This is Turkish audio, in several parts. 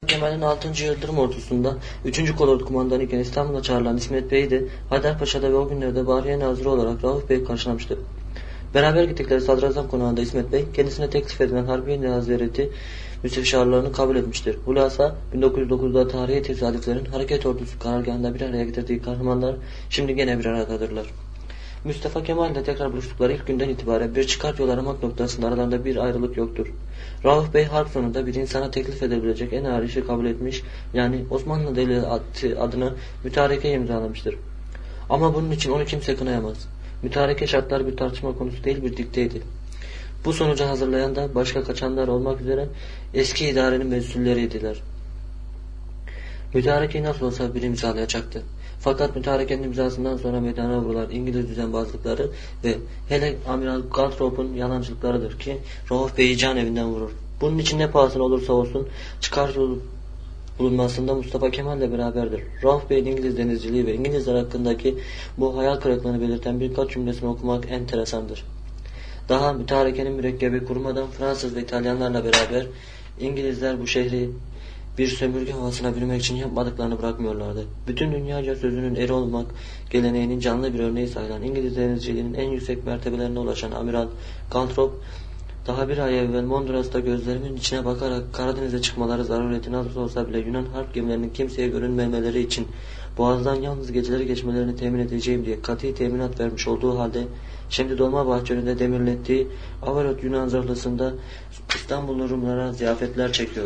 Kemal'in 6. Yıldırım Ordusu'nda 3. Kolordu Kumandanı iken İstanbul'a çağrılan İsmet Bey'i de Haydarpaşa'da ve o günlerde Bahriye Nazırı olarak Rauf Bey karşılamıştı. Beraber gittikleri Sadrazam Konağı'nda İsmet Bey kendisine teklif edilen Harbiye Nazireti müsteşarlarını kabul etmiştir. Hulasa 1909'da tarihi tesadüflerin Hareket Ordusu karargahında bir araya getirdiği kahramanlar şimdi gene bir aradadırlar. Mustafa Kemal ile tekrar buluştukları ilk günden itibaren bir çıkar yol aramak noktasında aralarında bir ayrılık yoktur. Rauf Bey harp sonunda bir insana teklif edebilecek en ağır işi kabul etmiş, yani Osmanlı Devleti adına mütareke imzalamıştır. Ama bunun için onu kimse kınayamaz. Mütareke şartlar bir tartışma konusu değil, bir dikteydi. Bu sonucu hazırlayan da başka kaçanlar olmak üzere eski idarenin mesulleriydiler. Mütarekeyi nasıl olsa bir imzalayacaktı. Fakat mütarekenin imzasından sonra meydana vurulan İngiliz düzenbazlıkları ve hele Amiral Galtrop'un yalancılıklarıdır ki Rauf Bey'i can evinden vurur. Bunun için ne pahasına olursa olsun çıkar yol bulunmasında Mustafa Kemal ile beraberdir. Rauf Bey'in İngiliz denizciliği ve İngilizler hakkındaki bu hayal kırıklığını belirten birkaç cümlesini okumak enteresandır. Daha mütarekenin mürekkebi kurumadan Fransız ve İtalyanlarla beraber İngilizler bu şehri bir sömürge havasına bürümek için yapmadıklarını bırakmıyorlardı. Bütün dünyaca sözünün eri olmak geleneğinin canlı bir örneği sayılan İngiliz denizciliğinin en yüksek mertebelerine ulaşan Amiral Galtrop, daha bir ay evvel Mondros'ta gözlerimin içine bakarak Karadeniz'e çıkmaları zarureti nasıl olsa bile Yunan harp gemilerinin kimseye görünmemeleri için Boğaz'dan yalnız geceleri geçmelerini temin edeceğim diye kat'i teminat vermiş olduğu halde şimdi Dolmabahçe önünde demirlettiği Avarot Yunan zırhlısında İstanbullu Rumlara ziyafetler çekiyordu.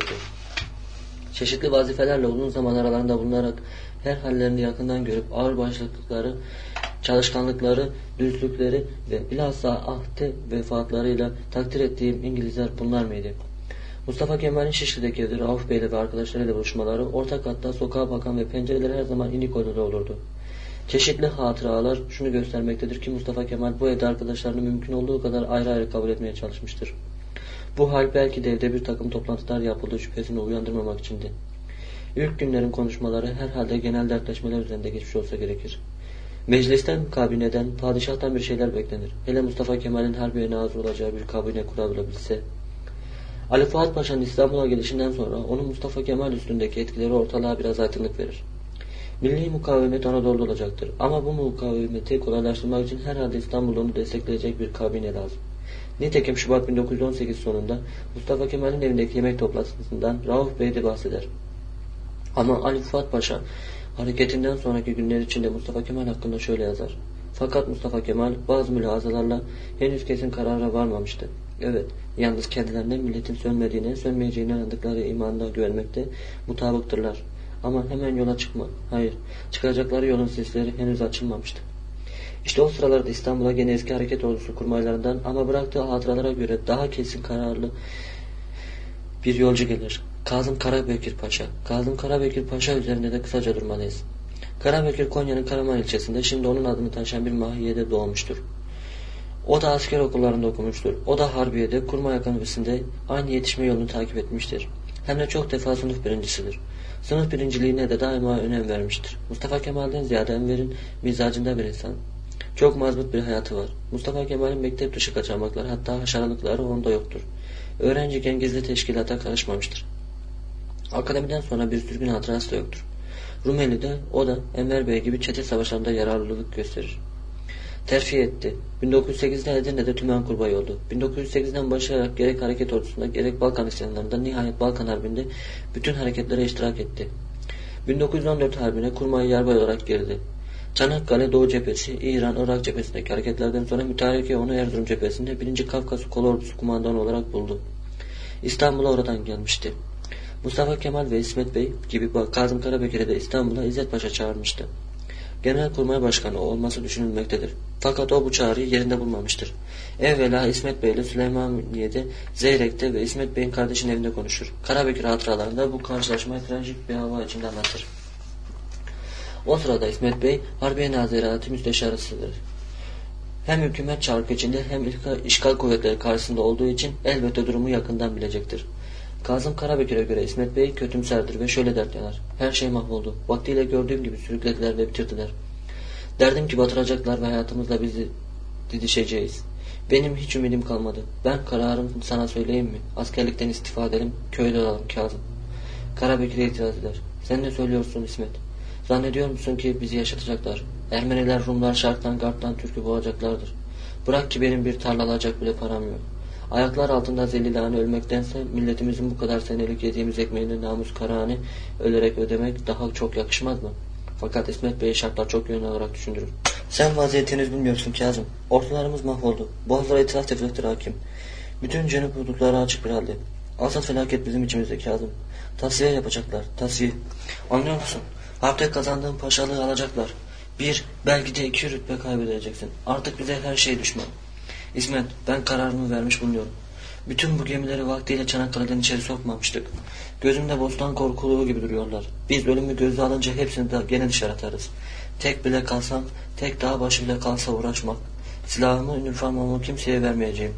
Çeşitli vazifelerle uzun zaman aralarında bulunarak her hallerini yakından görüp ağır başlıkları, çalışkanlıkları, dürüstlükleri ve bilhassa ahde vefatlarıyla takdir ettiğim İngilizler bunlar mıydı? Mustafa Kemal'in Şişli'deki evi Rauf Bey'le ve arkadaşlarıyla buluşmaları ortak hatta sokağa bakan ve pencereleri her zaman inik odada olurdu. Çeşitli hatıralar şunu göstermektedir ki Mustafa Kemal bu evde arkadaşlarını mümkün olduğu kadar ayrı ayrı kabul etmeye çalışmıştır. Bu hal belki de evde bir takım toplantılar yapıldığı şüphesini uyandırmamak içindi. İlk günlerin konuşmaları herhalde genel dertleşmeler üzerinde geçmiş olsa gerekir. Meclisten, kabineden, padişahtan bir şeyler beklenir. Hele Mustafa Kemal'in Harbiye Nazırı olacağı bir kabine kurabilse. Ali Fuat Paşa'nın İstanbul'a gelişinden sonra onun Mustafa Kemal üstündeki etkileri ortalığa biraz aydınlık verir. Milli mukavemet Anadolu'da olacaktır. Ama bu mukavemeti kolaylaştırmak için herhalde İstanbul'da onu destekleyecek bir kabine lazım. Nitekim Şubat 1918 sonunda Mustafa Kemal'in evindeki yemek toplantısından Rauf Bey de bahseder. Ama Ali Fuat Paşa hareketinden sonraki günler içinde Mustafa Kemal hakkında şöyle yazar. Fakat Mustafa Kemal bazı mülahazalarla henüz kesin karara varmamıştı. Evet, yalnız kendilerine milletin sönmediğine, sönmeyeceğine inandıkları imanına güvenmekte mutabıktırlar. Ama hemen yola çıkma. Hayır, çıkacakları yolun sesleri henüz açılmamıştı. İşte o sıralarda İstanbul'a gene eski hareket ordusu kurmaylarından ama bıraktığı hatıralara göre daha kesin kararlı bir yolcu gelir. Kazım Karabekir Paşa. Kazım Karabekir Paşa üzerinde de kısaca durmalıyız. Karabekir Konya'nın Karaman ilçesinde şimdi onun adını taşıyan bir mahiyede doğmuştur. O da asker okullarında okumuştur. O da Harbiye'de Kurmay Akademisi'nde aynı yetişme yolunu takip etmiştir. Hem de çok defa sınıf birincisidir. Sınıf birinciliğine de daima önem vermiştir. Mustafa Kemal'den ziyade Enver'in mizacında bir insan. Çok mazbut bir hayatı var. Mustafa Kemal'in mektep dışı kaçamakları hatta haşaralıkları onda yoktur. Öğrenciyken gizli teşkilata karışmamıştır. Akademiden sonra bir sürgün hatırası da yoktur. Rumeli'de o da Enver Bey gibi çete savaşlarında yararlılık gösterir. Terfi etti. 1908'de Edirne'de tümen kurbayı oldu. 1908'den başlayarak gerek hareket ordusunda gerek Balkan isyanlarında nihayet Balkan Harbi'nde bütün hareketlere iştirak etti. 1914 Harbi'ne kurmay yarbay olarak girdi. Çanakkale Doğu Cephesi, İran, Irak cephesindeki hareketlerden sonra mütareke onu Erzurum cephesinde 1. Kafkas Kolordusu kumandanı olarak buldu. İstanbul'a oradan gelmişti. Mustafa Kemal ve İsmet Bey gibi Kazım Karabekir'e de İstanbul'a İzzet Paşa çağırmıştı. Genelkurmay Başkanı olması düşünülmektedir. Fakat o bu çağrıyı yerinde bulmamıştır. Evvela İsmet Bey ile Süleymaniye'de, Zeyrek'te ve İsmet Bey'in kardeşinin evinde konuşur. Karabekir hatıralarında bu karşılaşmayı trajik bir hava içinde anlatır. O sırada İsmet Bey, Harbiye Nazireti Müsteşarısıdır. Hem hükümet çarkı içinde hem işgal kuvvetleri karşısında olduğu için elbette durumu yakından bilecektir. Kazım Karabekir'e göre İsmet Bey kötümserdir ve şöyle dert yanar. Her şey mahvoldu. Vaktiyle gördüğüm gibi sürüklediler ve bitirdiler. Derdim ki batıracaklar ve hayatımızla bizi didişeceğiz. Benim hiç ümidim kalmadı. Ben kararımı sana söyleyeyim mi? Askerlikten istifa edelim, köyde olalım Kazım. Karabekir'e itiraz eder. Sen ne söylüyorsun İsmet? Zannediyor musun ki bizi yaşatacaklar? Ermeniler, Rumlar, Şark'tan, Garp'tan Türk'ü boğacaklardır. Bırak ki benim bir tarla alacak bile param yok. Ayaklar altında zelilane ölmektense milletimizin bu kadar senelik yediğimiz ekmeğini namus karahane ölerek ödemek daha çok yakışmaz mı? Fakat İsmet Bey'i şartlar çok yönlü olarak düşündürür. Sen vaziyetiniz bilmiyorsun Kazım. Ortalarımız mahvoldu. Boğazlara itiraf tefriktir hakim. Bütün cenub hudutları açık bir halde. Asıl felaket bizim içimizde Kazım. Tasfiye yapacaklar. Tasfiye. Anlıyor musun? Harpte kazandığın paşalığı alacaklar. Bir, belki de 2 rütbe kaybedeceksin. Artık bize her şey düşman. İsmet, ben kararımı vermiş bulunuyorum. Bütün bu gemileri vaktiyle Çanakkale'den içeri sokmamıştık. Gözümde bostan korkuluğu gibi duruyorlar. Biz ölümü göze alınca hepsini de gene dışarı atarız. Tek bile kalsam, tek dağ başı bile kalsa uğraşmak. Silahımı, üniformamı kimseye vermeyeceğim.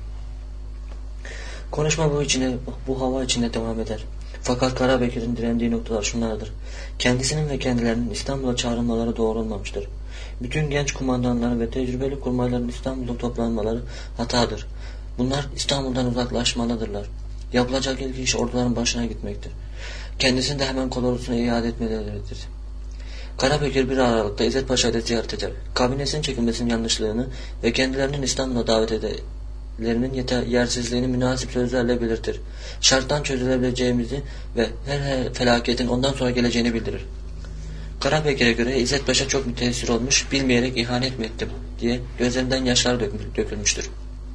Konuşma bu hava içinde devam eder. Fakat Karabekir'in direndiği noktalar şunlardır. Kendisinin ve kendilerinin İstanbul'a çağrılmaları doğru olmamıştır. Bütün genç kumandanların ve tecrübeli kurmayların İstanbul'da toplanmaları hatadır. Bunlar İstanbul'dan uzaklaşmalıdırlar. Yapılacak ilk iş orduların başına gitmektir. Kendisini de hemen kolorusuna iade etmeleridir. Karabekir 1 Aralık'ta İzzet Paşa'yı ziyaret eder. Kabinesinin çekilmesinin yanlışlığını ve kendilerinin İstanbul'a davet ederlerinin yersizliğini münasip sözlerle belirtir. Şarttan çözülebileceğimizi ve her felaketin ondan sonra geleceğini bildirir. Karabekir'e göre İzzet Paşa çok müteessir olmuş, bilmeyerek ihanet mi ettim diye gözlerinden yaşlar dökülmüştür.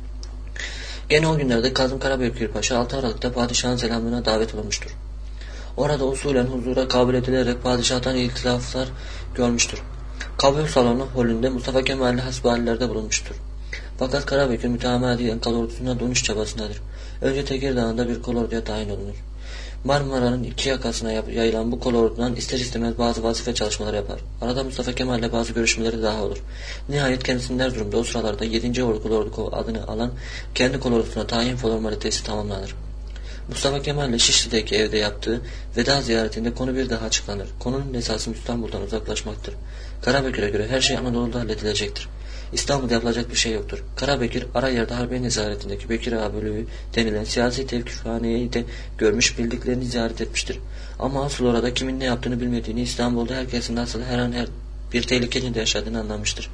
Gene o günlerde Kazım Karabekir Paşa 6 Aralık'ta padişahın selamlığına davet olunmuştur. Orada usulen huzura kabul edilerek padişahtan iltiflar görmüştür. Kabul salonu holünde Mustafa Kemal'le hasbihallerde bulunmuştur. Fakat Karabekir mütemadiyen kolordusuna dönüş çabasındadır. Önce Tekirdağ'da bir kolorduya tayin olunur. Marmara'nın 2 yakasına yayılan bu kolordudan ister istemez bazı vazife çalışmaları yapar. Arada Mustafa Kemal'le bazı görüşmeleri daha olur. Nihayet kendisinin Erzurum'da o sıralarda 7. Kolordu adını alan kendi kolordusuna tayin formalitesi tamamlanır. Mustafa Kemal'le Şişli'deki evde yaptığı veda ziyaretinde konu bir daha açıklanır. Konunun esası İstanbul'dan uzaklaşmaktır. Karabekir'e göre her şey Anadolu'da halledilecektir. İstanbul'da yapılacak bir şey yoktur. Karabekir ara yerde Harbiye nezaretindeki Bekir Ağa Bölüğü denilen siyasi tevkifhaneyi de görmüş, bildiklerini ziyaret etmiştir. Ama asıl orada kimin ne yaptığını bilmediğini, İstanbul'da herkesin nasıl her an bir tehlikenin de yaşadığını anlamıştır.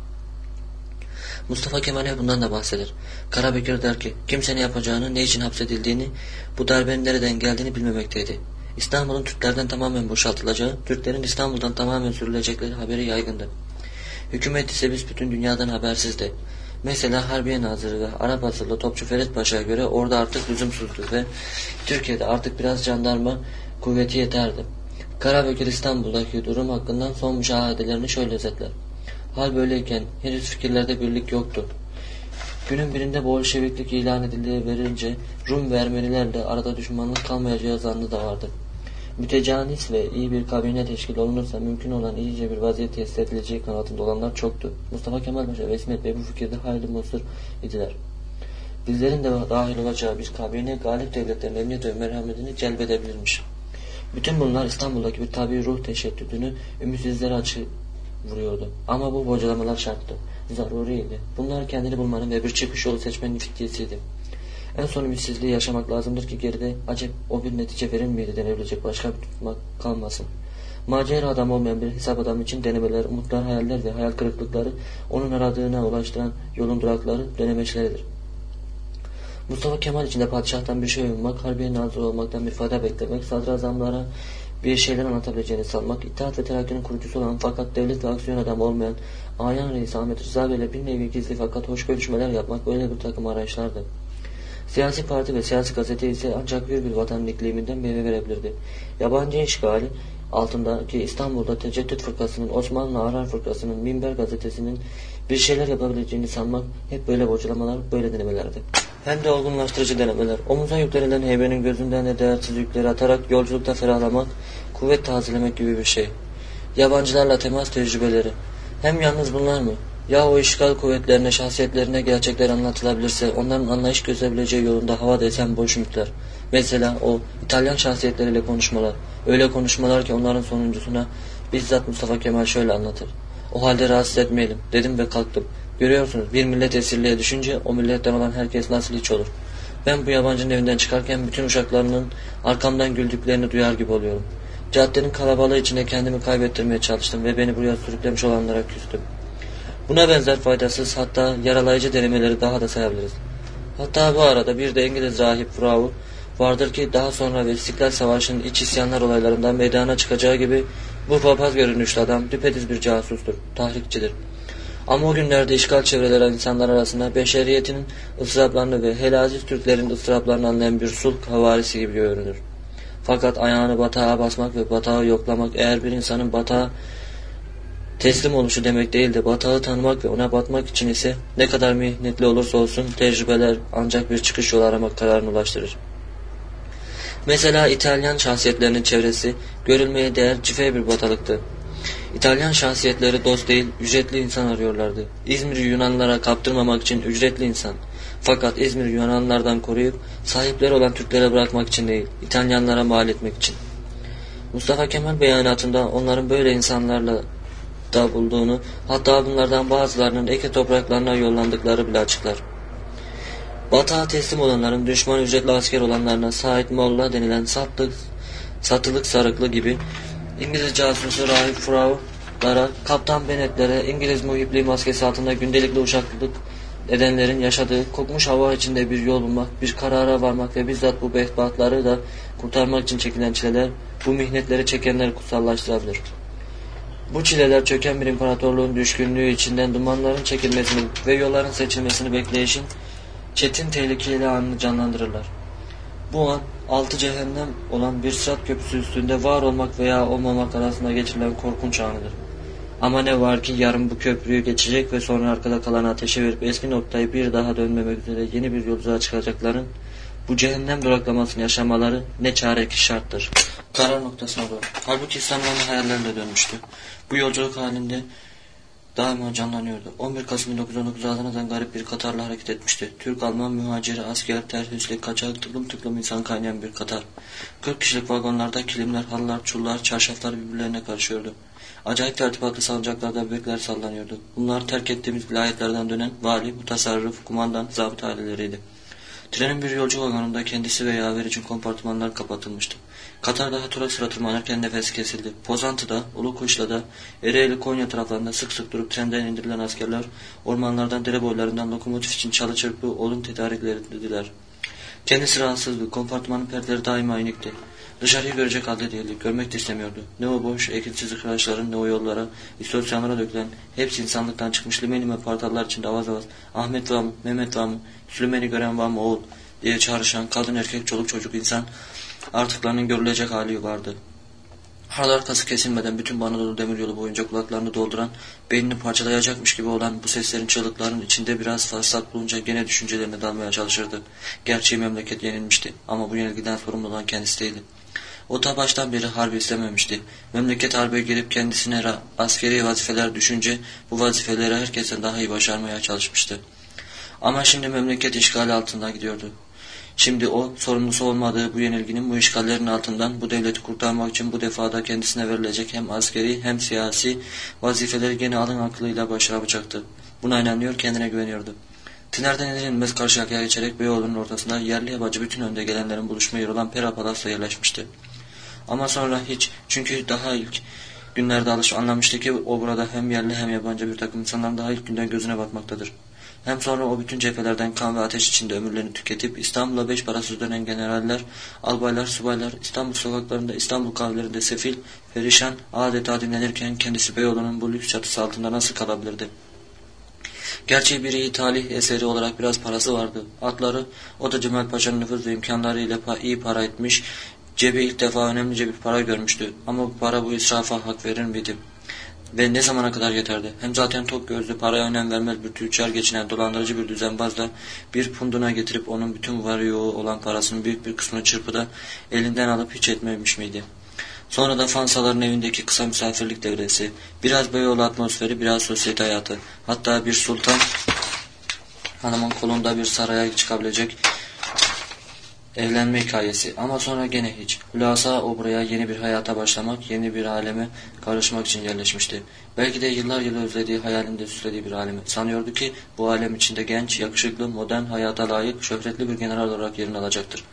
Mustafa Kemal'e bundan da bahseder. Karabekir der ki, kimse ne yapacağını, ne için hapsedildiğini, bu darbenin nereden geldiğini bilmemekteydi. İstanbul'un Türklerden tamamen boşaltılacağı, Türklerin İstanbul'dan tamamen sürülecekleri haberi yaygındı. Hükümet ise biz bütün dünyadan habersizdi. Mesela Harbiye Nazırı ve Arap asıllı Topçu Ferit Paşa'ya göre orada artık lüzumsuzdu ve Türkiye'de artık biraz jandarma kuvveti yeterdi. Karabekir İstanbul'daki durum hakkında son müşahedelerini şöyle özetler. Hal böyleyken henüz fikirlerde birlik yoktu. Günün birinde Bolşeviklik ilan edildiği verince Rum ve Ermenilerle arada düşmanlık kalmayacağı zannı da vardı. Mütecanis ve iyi bir kabine teşkil olunursa mümkün olan iyice bir vaziyet tesis edileceği kanaatinde olanlar çoktu. Mustafa Kemal Paşa ve İsmet Bey bu fikirde hayli muzdur idiler. Bizlerin de dahil olacağı bir kabine galip devletlerin emniyet ve merhametini celbedebilirmiş. Bütün bunlar İstanbul'daki bir tabi ruh teşeddüdünü ümitsizlere açı vuruyordu. Ama bu bocalamalar şarttı. Zaruriydi. Bunlar kendini bulmanın ve bir çıkış yolu seçmenin fidyesiydi. En son ümitsizliği yaşamak lazımdır ki geride acep o bir netice verir miydi denebilecek başka bir tutmak kalmasın. Macera adam olmayan bir hesap adamı için denemeler, umutlar, hayaller ve hayal kırıklıkları onun aradığına ulaştıran yolun durakları, denemeçleridir. Mustafa Kemal için de padişahtan bir şey ummak, Harbiye Nazırı olmaktan bir fayda beklemek, sadrazamlara bir şeyler anlatabileceğini sanmak, İttihat ve Terakki'nin kurucusu olan fakat devlet ve aksiyon adamı olmayan Ayan Reis Ahmet Rıza Bey ile bir nevi gizli fakat hoş görüşmeler yapmak böyle bir takım arayışlardı. Siyasi parti ve siyasi gazete ise ancak bir vatan ikliminden meyve verebilirdi. Yabancı işgali altındaki İstanbul'da Teceddüt Fırkası'nın, Osmanlı Arar Fırkası'nın, Minber Gazetesi'nin bir şeyler yapabileceğini sanmak hep böyle bocalamalar, böyle denemelerdi. Hem de olgunlaştırıcı denemeler. Omuza yüklenilen heybenin gözünden de değersiz yükleri atarak yolculukta ferahlamak, kuvvet tazelemek gibi bir şey. Yabancılarla temas tecrübeleri. Hem yalnız bunlar mı? Ya o işgal kuvvetlerine, şahsiyetlerine gerçekler anlatılabilirse onların anlayış gözebileceği yolunda havada esen boş ümitler. Mesela o İtalyan şahsiyetleriyle konuşmalar. Öyle konuşmalar ki onların sonuncusuna bizzat Mustafa Kemal şöyle anlatır. O halde rahatsız etmeyelim dedim ve kalktım. Görüyorsunuz bir millet esirliğe düşünce o milletten olan herkes nasıl hiç olur. Ben bu yabancının evinden çıkarken bütün uşaklarının arkamdan güldüklerini duyar gibi oluyorum. Caddenin kalabalığı içinde kendimi kaybettirmeye çalıştım ve beni buraya sürüklemiş olanlara küstüm. Buna benzer faydasız, hatta yaralayıcı denemeleri daha da sayabiliriz. Hatta bu arada bir de İngiliz rahip Frau vardır ki daha sonra ve İstiklal Savaşı'nın iç isyanlar olaylarından meydana çıkacağı gibi bu papaz görünüşlü adam düpedüz bir casustur, tahrikçidir. Ama o günlerde işgal çevreleri insanlar arasında beşeriyetinin ıstıraplarını ve hele aziz Türklerin ıstıraplarını anlayan bir sulh havarisi gibi görünür. Fakat ayağını batağa basmak ve batağı yoklamak eğer bir insanın batağa teslim oluşu demek değil de batağı tanımak ve ona batmak için ise ne kadar mihnetli olursa olsun tecrübeler ancak bir çıkış yolu aramak kararına ulaştırır. Mesela İtalyan şahsiyetlerinin çevresi görülmeye değer cife bir batalıktı. İtalyan şahsiyetleri dost değil, ücretli insan arıyorlardı. İzmir'i Yunanlılara kaptırmamak için ücretli insan. Fakat İzmir'i Yunanlılardan koruyup sahipleri olan Türklere bırakmak için değil, İtalyanlara mal etmek için. Mustafa Kemal beyanatında onların böyle insanlarla da bulduğunu, hatta bunlardan bazılarının Ege topraklarına yollandıkları bile açıklar. Batağa teslim olanların düşman ücretli asker olanlarına Said Molla denilen satılık sarıklı gibi İngiliz casusu rahip Frau'lara, Kaptan Bennett'lere, İngiliz muhipliği maskesi altında gündelikli uşaklık edenlerin yaşadığı kokmuş hava içinde bir yol bulmak, bir karara varmak ve bizzat bu bedbahtları da kurtarmak için çekilen çileler, bu mihnetleri çekenleri kutsallaştırabilir. Bu çileler çöken bir imparatorluğun düşkünlüğü içinden dumanların çekilmesini ve yolların seçilmesini bekleyişin çetin tehlikeli anını canlandırırlar. Bu an altı cehennem olan bir sırat köprüsü üstünde var olmak veya olmamak arasında geçirilen korkunç anıdır. Ama ne var ki yarın bu köprüyü geçecek ve sonra arkada kalan ateşe verip eski noktayı bir daha dönmemek üzere yeni bir yolculuğa çıkacakların bu cehennem duraklamasını yaşamaları ne çare ki şarttır. Karar noktasına doğru. Halbuki İslam onun hayallerine dönmüştü. Bu yolculuk halinde daima canlanıyordu. 11 Kasım 1919 Adana'dan garip bir Katar'la hareket etmişti. Türk, Alman, muhaciri, asker, terhüsli, kaçak, tıklım tıklım insan kaynayan bir Katar. 40 kişilik vagonlarda kilimler, halılar, çullar, çarşaflar birbirlerine karışıyordu. Acayip tertibatlı salıncaklarda bebekler sallanıyordu. Bunlar terk ettiğimiz vilayetlerden dönen vali, mutasarrıf, kumandan, zabıt aileleriydi. Trenin bir yolcu vagonunda kendisi ve yaver için kompartımanlar kapatılmıştı. Katar'da hatura sıra tırmanırken nefes kesildi. Pozantı'da, Ulukuşla'da, Ereğli, Konya taraflarında sık sık durup trenden indirilen askerler ormanlardan, dere boylarından lokomotif için çalı çırpı, odun tedariklerdiler. Kendisi rahatsızdı. Kompartmanın perdeleri daima inikti. Dışarıyı görecek halde değildi. Görmek de istemiyordu. Ne o boş, ekinsiz kıraçların, ne o yollara, istasyonerlara dökülen, hepsi insanlıktan çıkmış limenime partallar içinde avaz avaz, Ahmet var mı, Mehmet var mı, Süleyman'ı gören var mı oğul diye çağrışan kadın erkek çoluk çocuk insan artıklarının görülecek hali vardı. Hal arkası kesilmeden bütün Anadolu demiryolu boyunca kulaklarını dolduran, beynini parçalayacakmış gibi olan bu seslerin çığlıkların içinde biraz fırsat bulunca gene düşüncelerine dalmaya çalışırdı. Gerçi memleket yenilmişti ama bu yenilgiden sorumlu olan kendisi değildi. O ta baştan beri harbi istememişti. Memleket harbe girip kendisine askeri vazifeler düşünce bu vazifeleri herkesten daha iyi başarmaya çalışmıştı. Ama şimdi memleket işgali altında gidiyordu. Şimdi o, sorumlusu olmadığı bu yenilginin, bu işgallerin altından bu devleti kurtarmak için bu defada kendisine verilecek hem askeri hem siyasi vazifeleri gene alın aklıyla başaracaktı. Buna inanıyor, kendine güveniyordu. Tinerden inilmez karşıyakaya geçerek Beyoğlu'nun ortasında yerli yabancı bütün önde gelenlerin buluşma yeri olan Pera Palas'ta yerleşmişti. Ama sonra hiç, çünkü daha ilk günlerde anlamıştı ki o burada hem yerli hem yabancı bir takım insanların daha ilk günden gözüne batmaktadır. Hem sonra o bütün cephelerden kan ve ateş içinde ömürlerini tüketip İstanbul'a 5 parasız dönen generaller, albaylar, subaylar İstanbul sokaklarında, İstanbul kahvelerinde sefil, perişan, adeta dinlenirken kendisi Beyoğlu'nun bu lüks çatısı altında nasıl kalabilirdi? Gerçi bir iyi talih eseri olarak biraz parası vardı. Atları, o da Cemal Paşa'nın nüfuz ve imkanlarıyla iyi para etmiş, cebi ilk defa önemlice bir para görmüştü. Ama bu para bu israfa hak verir miydi? Ve ne zamana kadar yeterdi? Hem zaten tok gözlü, paraya önem vermez bir tüccar geçinen dolandırıcı bir düzenbazla bir punduna getirip onun bütün var yoğu olan parasının büyük bir kısmını çırpıda elinden alıp hiç etmemiş miydi? Sonra da Fansaların evindeki kısa misafirlik devresi, biraz Beyoğlu atmosferi, biraz sosyete hayatı, hatta bir sultan hanımın kolunda bir saraya çıkabilecek evlenme hikayesi. Ama sonra gene hiç. Hülasa o buraya yeni bir hayata başlamak, yeni bir aleme karışmak için yerleşmişti. Belki de yıllar yılı özlediği, hayalinde süslediği bir alemi. Sanıyordu ki bu alem içinde genç, yakışıklı, modern, hayata layık, şöhretli bir general olarak yerini alacaktır.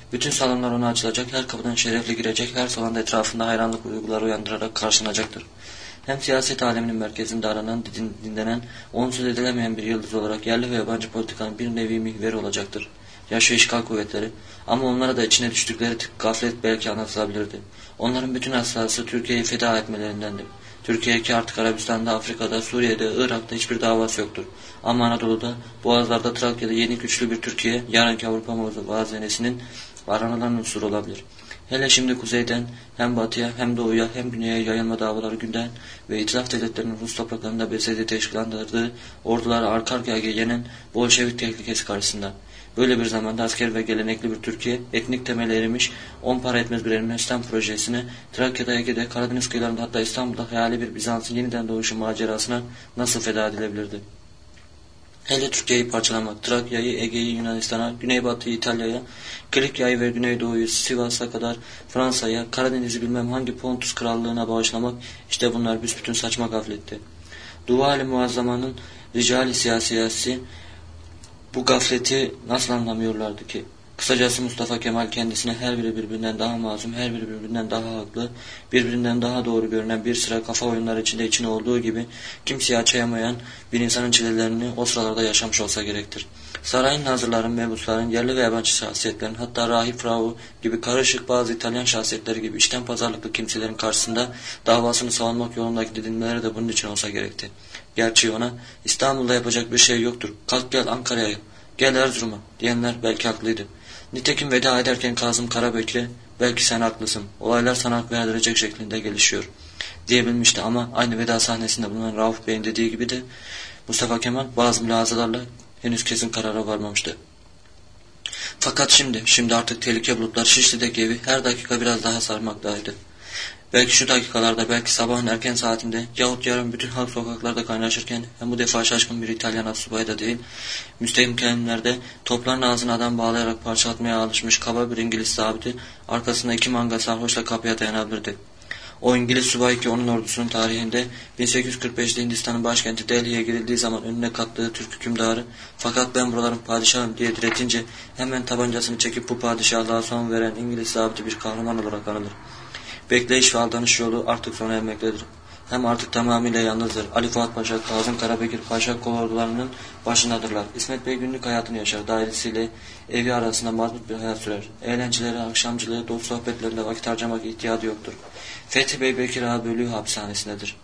Bütün salonlar ona açılacak, her kapıdan şerefle girecek, her salonda etrafında hayranlık duyguları uyandırarak karşılanacaktır. Hem siyaset aleminin merkezinde aranan, dinlenen, onsuz edilemeyen bir yıldız olarak yerli ve yabancı politikanın bir nevi mihveri olacaktır. Yaşlı işgal kuvvetleri, ama onlara da içine düştükleri gaflet belki anlatılabilirdi. Onların bütün asası Türkiye'yi feda etmelerindendi. Türkiye ki artık Arabistan'da, Afrika'da, Suriye'de, Irak'ta hiçbir davası yoktur. Ama Anadolu'da, Boğazlar'da, Trakya'da yeni güçlü bir Türkiye, yarınki Avrupa muvazenesinin aranılan unsur olabilir. Hele şimdi kuzeyden hem batıya hem doğuya hem güneye yayılma davaları günden ve itilaf devletlerinin Rus topraklarında beslediği teşkilatlandırdığı orduları arka arkaya yenen Bolşevik tehlikesi karşısında. Böyle bir zamanda asker ve gelenekli bir Türkiye, etnik temeli erimiş, 10 para etmez bir Ermenistan projesine, Trakya'da, Ege'de, Karadeniz kıyılarında hatta İstanbul'da hayali bir Bizans'ın yeniden doğuşu macerasına nasıl feda edilebilirdi? Hele Türkiye'yi parçalamak, Trakya'yı, Ege'yi Yunanistan'a, Güneybatı'yı İtalya'ya, Kilikya'yı ve Güneydoğu'yu Sivas'a kadar Fransa'ya, Karadeniz'i bilmem hangi Pontus krallığına bağışlamak, işte bunlar büsbütün saçma gafletti. Dua-i Muazzama'nın ricali siyasi bu gafleti nasıl anlamıyorlardı ki? Kısacası Mustafa Kemal kendisine her biri birbirinden daha masum, her biri birbirinden daha haklı, birbirinden daha doğru görünen bir sıra kafa oyunları içine olduğu gibi kimseye açayamayan bir insanın çilelerini o sıralarda yaşamış olsa gerektir. Sarayın nazırların, mebusların, yerli ve yabancı şahsiyetlerin, hatta Rahip Frau gibi karışık bazı İtalyan şahsiyetleri gibi içten pazarlıklı kimselerin karşısında davasını savunmak yolundaki didinmeleri de bunun için olsa gerekti. Gerçi ona İstanbul'da yapacak bir şey yoktur, kalk gel Ankara'ya, gel Erzurum'a diyenler belki haklıydı. Nitekim veda ederken Kazım Karabekir'e belki sen haklısın, olaylar sana hak verdirecek şeklinde gelişiyor diyebilmişti ama aynı veda sahnesinde bulunan Rauf Bey'in dediği gibi de Mustafa Kemal bazı mülahazalarla henüz kesin karara varmamıştı. Fakat şimdi artık tehlike bulutları Şişli'deki evi her dakika biraz daha sarmaktaydı. Belki şu dakikalarda, belki sabahın erken saatinde yahut yarın bütün halk sokaklarda kaynaşırken hem bu defa şaşkın bir İtalyan asubay da değil, müstehimkenlerde topların ağzına adam bağlayarak parçalatmaya alışmış kaba bir İngiliz zabiti arkasında 2 manga sarhoşla kapıya dayanabilirdi. O İngiliz subay ki onun ordusunun tarihinde 1845'te Hindistan'ın başkenti Delhi'ye girildiği zaman önüne kattığı Türk hükümdarı, fakat ben buraların padişahım diye diretince hemen tabancasını çekip bu padişahlığa son veren İngiliz zabiti bir kahraman olarak anılır. Bekleyiş ve aldanış yolu artık sona ermektedir. Hem artık tamamıyla yalnızdır. Ali Fuat Paşa, Kazım Karabekir Paşa kolordularının başındadırlar. İsmet Bey günlük hayatını yaşar. Dairesiyle evi arasında mazbut bir hayat sürer. Eğlenceleri, akşamcılığı, dost sohbetlerinde vakit harcamak ihtiyacı yoktur. Fethi Bey Bekir Ağa Bölüğü hapishanesindedir.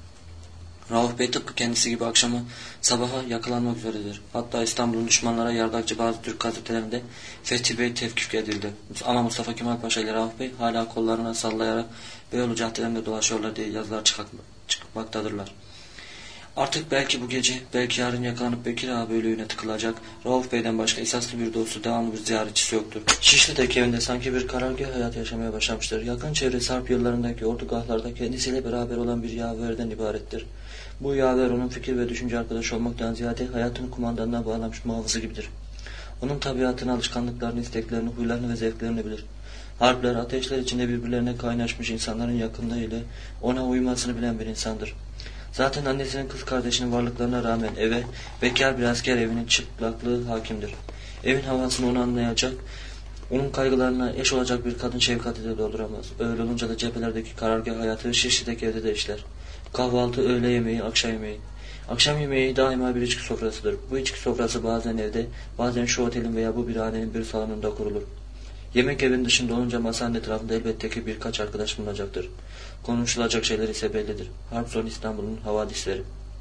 Rauf Bey tıpkı kendisi gibi akşamı sabaha yakalanmak üzeredir. Hatta İstanbul'un düşmanlara yardakçı bazı Türk gazetelerinde Fethi Bey tevkif edildi. Ama Mustafa Kemal Paşa ile Rauf Bey hala kollarına sallayarak Beyoğlu caddelerinde dolaşıyorlar diye yazılar çıkmaktadırlar. Artık belki bu gece, belki yarın yakalanıp Bekir Ağa Bölüğü'ne tıkılacak Rauf Bey'den başka esaslı bir dostu, devamlı bir ziyaretçisi yoktur. Şişli'deki evinde sanki bir karargah hayatı yaşamaya başlamıştır. Yakın çevresi harp yıllarındaki ordugahlarda kendisiyle beraber olan bir yaverden ibarettir. Bu yaver onun fikir ve düşünce arkadaşı olmaktan ziyade hayatın kumandanına bağlanmış muhafızı gibidir. Onun tabiatını, alışkanlıklarını, isteklerini, huylarını ve zevklerini bilir. Harpler, ateşler içinde birbirlerine kaynaşmış insanların yakınlığı ile ona uymasını bilen bir insandır. Zaten annesinin kız kardeşinin varlıklarına rağmen eve, bekar bir asker evinin çıplaklığı hakimdir. Evin havasını onu anlayacak, onun kaygılarına eş olacak bir kadın şefkati de dolduramaz. Öyle olunca da cephelerdeki karargah hayatı Şişli'deki evde de işler. Kahvaltı, öğle yemeği, akşam yemeği. Akşam yemeği daima bir içki sofrasıdır. Bu içki sofrası bazen evde, bazen şu otelin veya bu biranenin bir salonunda kurulur. Yemek evin dışında olunca masanın etrafında elbette ki birkaç arkadaş bulunacaktır. Konuşulacak şeyler ise bellidir. Harp sonu İstanbul'un havadisleri.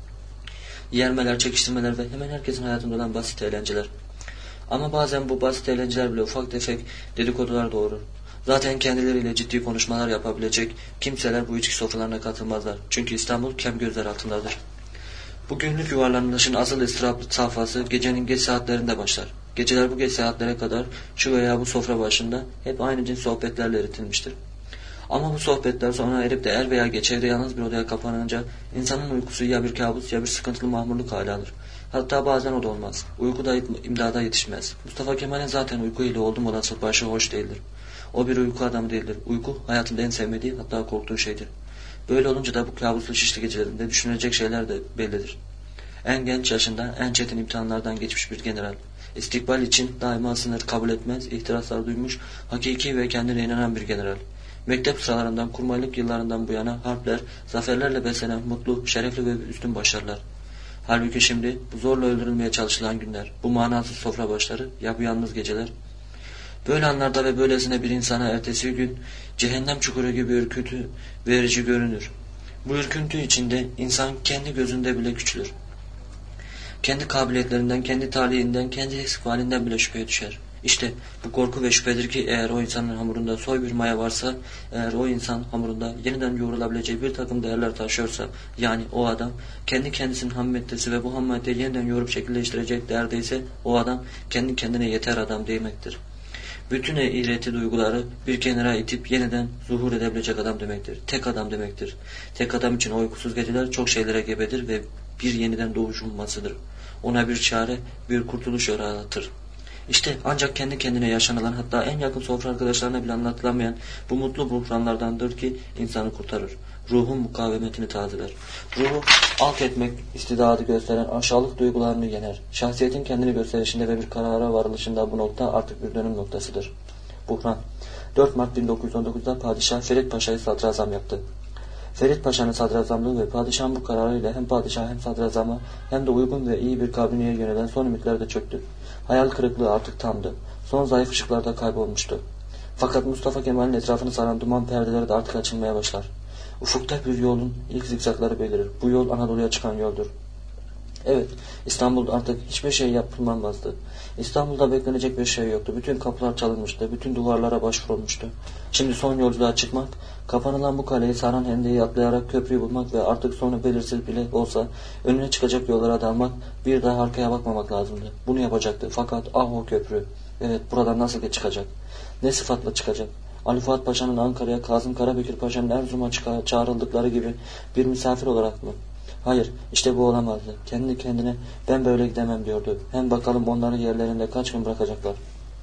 Yermeler, çekiştirmeler ve hemen herkesin hayatında olan basit eğlenceler. Ama bazen bu basit eğlenceler bile ufak tefek dedikodular doğurur. Zaten kendileriyle ciddi konuşmalar yapabilecek kimseler bu içki sofralarına katılmazlar. Çünkü İstanbul kem gözler altındadır. Bu günlük yuvarlanışın asıl ıstıraplı safhası gecenin geç saatlerinde başlar. Geceler bu geç saatlere kadar şu veya bu sofra başında hep aynı cins sohbetlerle eritilmiştir. Ama bu sohbetler sonra erip de er veya geç evde yalnız bir odaya kapanınca insanın uykusu ya bir kabus ya bir sıkıntılı mahmurluk hali alır. Hatta bazen o da olmaz. Uyku da imdada yetişmez. Mustafa Kemal'in zaten uyku ile oldum olası başı hoş değildir. O bir uyku adamı değildir. Uyku hayatında en sevmediği hatta korktuğu şeydir. Böyle olunca da bu kabuslu Şişli gecelerinde düşünülecek şeyler de bellidir. En genç yaşında en çetin imtihanlardan geçmiş bir general. İstikbal için daima sınır kabul etmez, ihtiraslar duymuş, hakiki ve kendine inanan bir general. Mektep sıralarından, kurmaylık yıllarından bu yana harpler, zaferlerle beslenen mutlu, şerefli ve üstün başarılar. Halbuki şimdi bu zorla öldürülmeye çalışılan günler, bu manasız sofra başları, ya bu yalnız geceler. Böyle anlarda ve böylesine bir insana ertesi gün cehennem çukuru gibi ürkütü verici görünür. Bu ürküntü içinde insan kendi gözünde bile küçülür. Kendi kabiliyetlerinden, kendi talihinden, kendi eksik halinden bile şüpheye düşer. İşte bu korku ve şüphedir ki eğer o insanın hamurunda soy bir maya varsa, eğer o insan hamurunda yeniden yoğrulabileceği bir takım değerler taşıyorsa, yani o adam kendi kendisinin ham maddesi ve bu ham maddeyi yeniden yoğurup şekilleştirecek değerdeyse, o adam kendi kendine yeter adam demektir. Bütün iğreti duyguları bir kenara itip yeniden zuhur edebilecek adam demektir. Tek adam demektir. Tek adam için o uykusuz geceler çok şeylere gebedir ve bir yeniden doğuş ummasıdır. Ona bir çare, bir kurtuluş yolu aratır. İşte ancak kendi kendine yaşanılan, hatta en yakın sofra arkadaşlarına bile anlatılamayan bu mutlu buhranlardandır ki insanı kurtarır. Ruhun mukavemetini tazeler. Ruhu alt etmek istidadı gösteren aşağılık duygularını yener. Şahsiyetin kendini gösterişinde ve bir karara varılışında bu nokta artık bir dönüm noktasıdır. Buhran. 4 Mart 1919'da Padişah Ferit Paşa'yı sadrazam yaptı. Ferit Paşa'nın sadrazamlığı ve padişahın bu kararıyla hem padişah hem sadrazama hem de uygun ve iyi bir kabineye yönelen son ümitler de çöktü. Hayal kırıklığı artık tamdı. Son zayıf ışıklarda kaybolmuştu. Fakat Mustafa Kemal'in etrafını saran duman perdeleri de artık açılmaya başlar. Ufukta bir yolun ilk zikzakları belirir. Bu yol Anadolu'ya çıkan yoldur. Evet, İstanbul'da artık hiçbir şey yapılmazdı. İstanbul'da beklenecek bir şey yoktu. Bütün kapılar çalınmıştı, bütün duvarlara başvurulmuştu. Şimdi son yolculuğa çıkmak, kapanılan bu kaleyi saran hendeyi atlayarak köprüyü bulmak ve artık sonu belirsiz bile olsa önüne çıkacak yollara dalmak, bir daha arkaya bakmamak lazımdı. Bunu yapacaktı. Fakat o köprü. Evet, buradan nasıl çıkacak? Ne sıfatla çıkacak? Ali Fuat Paşa'nın Ankara'ya, Kazım Karabekir Paşa'nın Erzurum'a çağrıldıkları gibi bir misafir olarak mı? Hayır, işte bu olamazdı. Kendi kendine ben böyle gidemem diyordu. Hem bakalım onları yerlerinde kaç gün bırakacaklar.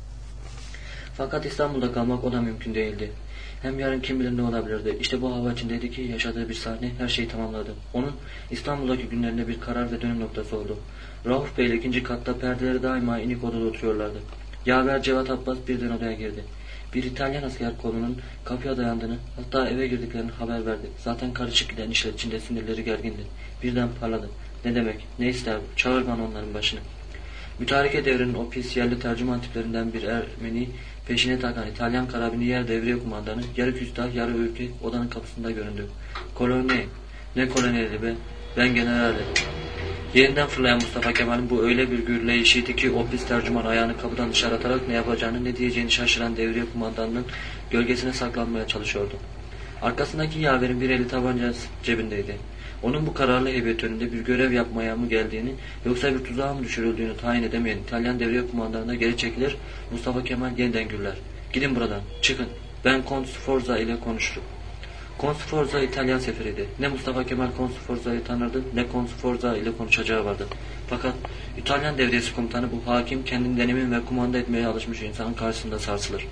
Fakat İstanbul'da kalmak o da mümkün değildi. Hem yarın kim bilir ne olabilirdi. İşte bu hava içindeydi ki yaşadığı bir sahne her şeyi tamamladı. Onun İstanbul'daki günlerinde bir karar ve dönüm noktası oldu. Rauf Bey ile ikinci katta perdeleri daima inik odada oturuyorlardı. Yaver Cevat Abbas birden odaya girdi. Bir İtalyan asker kolunun kapıya dayandığını, hatta eve girdiklerini haber verdi. Zaten karışık giden işler içinde sinirleri gergindi. Birden parladı. Ne demek, ne ister bu? Çağır bana onların başını. Mütareke devrinin o pis yerli tercüman tiplerinden bir Ermeni peşine takan İtalyan karabiniyer devriye kumandanı, yarı küstah yarı ürkek odanın kapısında göründü. Kolonel, ne koloneli be, ben general dedim. Yerinden fırlayan Mustafa Kemal'in bu öyle bir gürleyişiydi ki o pis tercüman ayağını kapıdan dışarı atarak ne yapacağını ne diyeceğini şaşıran devriye kumandanının gölgesine saklanmaya çalışıyordu. Arkasındaki yaverin bir eli tabancası cebindeydi. Onun bu kararlı heybet önünde bir görev yapmaya mı geldiğini yoksa bir tuzağa mı düşürüldüğünü tayin edemeyen İtalyan devriye kumandanına geri çekilir, Mustafa Kemal yeniden gürler. Gidin buradan, çıkın. Ben Kont Sforza ile konuştum. Kont Sforza İtalyan seferiydi. Ne Mustafa Kemal Kont Sforza'yı tanırdı ne Kont Sforza ile konuşacağı vardı. Fakat İtalyan devriyesi komutanı bu hakim kendinden emin ve kumanda etmeye alışmış insanın karşısında sarsılır.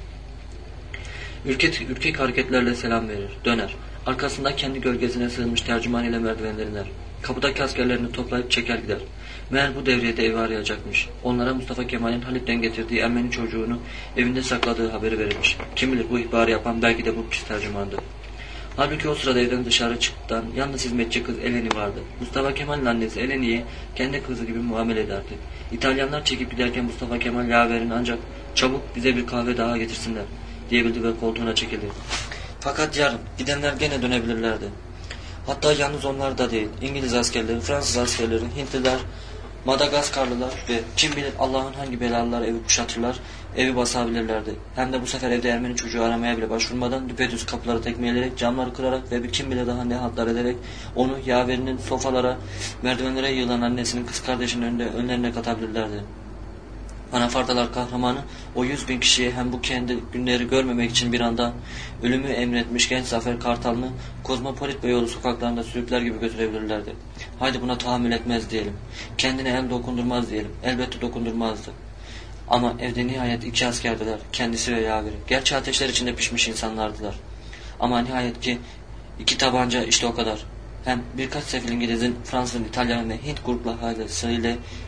Ürkek hareketlerle selam verir, döner. Arkasında kendi gölgesine sığınmış tercüman ile merdivenler iner. Kapıdaki askerlerini toplayıp çeker gider. Meğer bu devriyede evi arayacakmış. Onlara Mustafa Kemal'in Halit'ten getirdiği Ermeni çocuğunu evinde sakladığı haberi verilmiş. Kim bilir bu ihbarı yapan belki de bu pis tercümandı. Halbuki o sırada evden dışarı çıktıktan yalnız hizmetçi kız Eleni vardı. Mustafa Kemal'in annesi Eleni'ye kendi kızı gibi muamele ederdi. İtalyanlar çekip giderken Mustafa Kemal yaverin ancak çabuk bize bir kahve daha getirsinler diyebildi ve koltuğuna çekildi. Fakat yarın gidenler gene dönebilirlerdi. Hatta yalnız onlar da değil. İngiliz askerleri, Fransız askerleri, Hintliler, Madagaskarlılar ve kim bilir Allah'ın hangi belalılar evi kuşatırlar, evi basabilirlerdi. Hem de bu sefer evde Ermeni çocuğu aramaya bile başvurmadan düpedüz kapıları tekmeleyerek, camları kırarak ve bir kim bilir daha ne hatlar ederek onu yaverinin sofalara, merdivenlere yığılan annesinin kız kardeşinin önlerine katabilirlerdi. Anafartalar kahramanı o 100.000 kişiye hem bu kendi günleri görmemek için bir anda ölümü emretmiş genç Zafer Kartal'ını kozmopolit Beyoğlu sokaklarında sürükler gibi götürebilirlerdi. Haydi buna tahammül etmez diyelim. Kendine el dokundurmaz diyelim. Elbette dokundurmazdı. Ama evde nihayet iki askerdiler. Kendisi ve yaveri. Gerçi ateşler içinde pişmiş insanlardılar. Ama nihayet ki iki tabanca işte o kadar. Hem birkaç sefil İngiliz'in, Fransız'ın, İtalyan'ın ve Hint grupla ailesiyle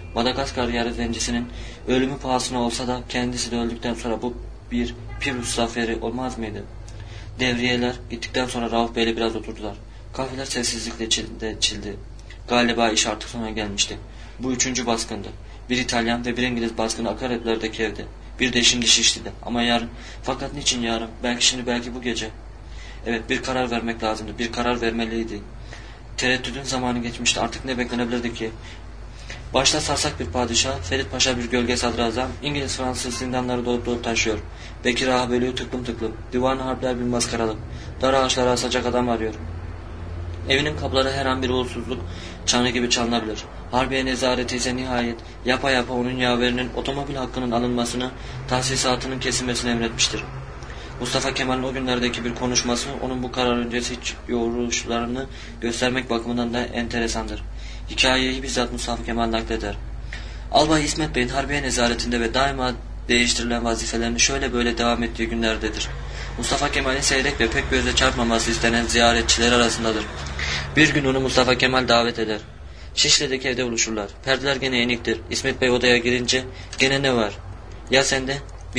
Madagaskar yarı zencisinin ölümü pahasına olsa da kendisi de öldükten sonra bu bir Pirus zaferi olmaz mıydı? Devriyeler gittikten sonra Rauf Bey'le biraz oturdular. Kahveler sessizlikle içildi. Galiba iş artık sona gelmişti. Bu 3. baskındı. Bir İtalyan ve bir İngiliz baskını akaretlerdeki evde. Bir de şimdi Şişli'de. Ama yarın. Fakat niçin yarın? Belki şimdi, belki bu gece. Evet, bir karar vermek lazımdı. Bir karar vermeliydi. Tereddüdün zamanı geçmişti. Artık ne beklenebilirdi ki? Başta sarsak bir padişah, Ferit Paşa bir gölge sadrazam, İngiliz Fransız zindanları dolup dolup taşıyor. Bekir Ağa bölüğü tıklım tıklım, divan-ı harpler bir maskaralı, dar ağaçlara asacak adam arıyor. Evinin kapıları her an bir uğursuzluk çanı gibi çalınabilir. Harbiye nezareti ise nihayet yapa yapa onun yaverinin otomobil hakkının alınmasını, tahsisatının kesilmesini emretmiştir. Mustafa Kemal'in o günlerdeki bir konuşması onun bu karar öncesi yoruluşlarını göstermek bakımından da enteresandır. Hikayeyi bizzat Mustafa Kemal nakleder. Albay İsmet Bey'in harbiye nezaretinde ve daima değiştirilen vazifelerini şöyle böyle devam ettiği günlerdedir. Mustafa Kemal'in seyrek ve pek göze çarpmaması istenen ziyaretçiler arasındadır. Bir gün onu Mustafa Kemal davet eder. Şişli'deki evde buluşurlar. Perdeler gene eniktir. İsmet Bey odaya girince gene ne var? Ya sende?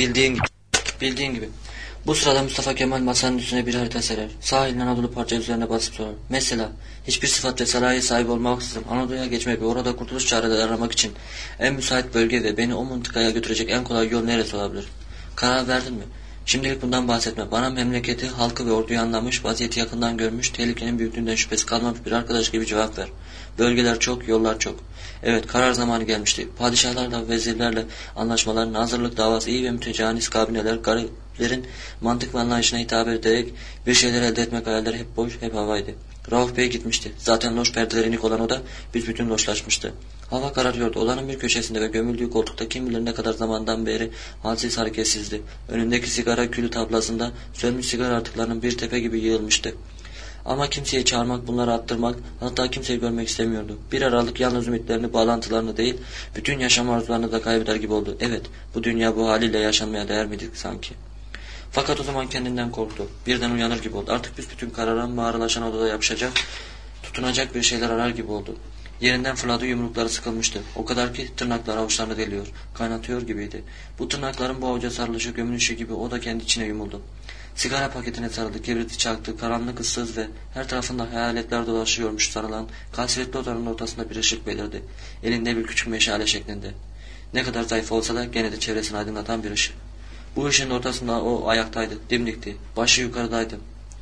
Bildiğin gibi. Bu sırada Mustafa Kemal masanın üstüne bir harita serer. Sağ elini Anadolu parça üzerine basıp sorar. Mesela hiçbir sıfat ve saraya sahip olmaksızın Anadolu'ya geçmek ve orada kurtuluş çareleri aramak için en müsait bölge ve beni o mıntıkaya götürecek en kolay yol neresi olabilir? Karar verdin mi? Şimdilik bundan bahsetme. Bana memleketi, halkı ve orduyu anlamış, vaziyeti yakından görmüş, tehlikenin büyüklüğünden şüphesi kalmamış bir arkadaş gibi cevap ver. Bölgeler çok, yollar çok. Evet, karar zamanı gelmişti. Padişahlarla, vezirlerle anlaşmalar, nazırlık davası, iyi ve mütecanis kabineler, gariplerin mantık ve anlayışına hitap ederek bir şeyler elde etmek hayalleri hep boş, hep havaydı. Rauf Bey gitmişti. Zaten loş perdeleri inik olan oda büsbütün loşlaşmıştı. Hava kararıyordu. Odanın bir köşesinde ve gömüldüğü koltukta kim bilir ne kadar zamandan beri halsiz hareketsizdi. Önündeki sigara külü tablasında sönmüş sigara artıklarının bir tepe gibi yığılmıştı. Ama kimseyi çağırmak, bunları attırmak, hatta kimseyi görmek istemiyordu. Bir aralık yalnız ümitlerini, bağlantılarını değil, bütün yaşam arzularını da kaybeder gibi oldu. Evet, bu dünya bu haliyle yaşanmaya değer miydi sanki? Fakat o zaman kendinden korktu. Birden uyanır gibi oldu. Artık büsbütün kararan, mağaralaşan odada yapışacak, tutunacak bir şeyler arar gibi oldu. Yerinden fırladığı yumrukları sıkılmıştı. O kadar ki tırnakları avuçlarını deliyor, kaynatıyor gibiydi. Bu tırnakların bu avuca sarılışı, gömülüşü gibi o da kendi içine yumuldu. Sigara paketine sarıldı, kibriti çaktı, karanlık, ıssız ve her tarafında hayaletler dolaşıyormuş sarılan, kasvetli odanın ortasında bir ışık belirdi. Elinde bir küçük meşale şeklinde. Ne kadar zayıf olsa da gene de çevresini aydınlatan bir ışık. Bu ışığın ortasında o ayaktaydı, dimdikti, başı yukarıdaydı.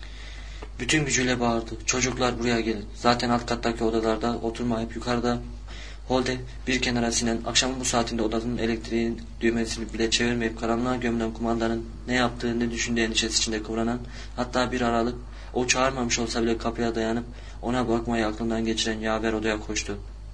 Bütün gücüyle bağırdı. Çocuklar buraya gelin. Zaten alt kattaki odalarda oturmayıp yukarıda holde bir kenara sinen, akşamın bu saatinde odanın elektriğin düğmesini bile çevirmeyip karanlığa gömülen kumandanın ne yaptığı, ne düşündüğü endişesi içinde kıvranan, hatta bir aralık o çağırmamış olsa bile kapıya dayanıp ona bakmayı aklından geçiren yaver odaya koştu.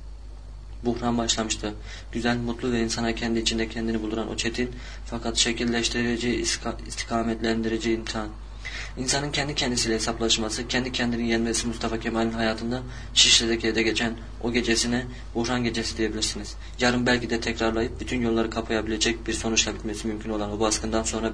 Buhran başlamıştı. Güzel, mutlu ve insana kendi içinde kendini bulduran o çetin fakat şekilleştirici, istikametlendirici imtihan. İnsanın kendi kendisiyle hesaplaşması, kendi kendini yenmesi Mustafa Kemal'in hayatında Şişli'deki evde geçen o gecesine Buhran gecesi diyebilirsiniz. Yarın belki de tekrarlayıp bütün yolları kapayabilecek bir sonuçla bitmesi mümkün olan o baskından sonra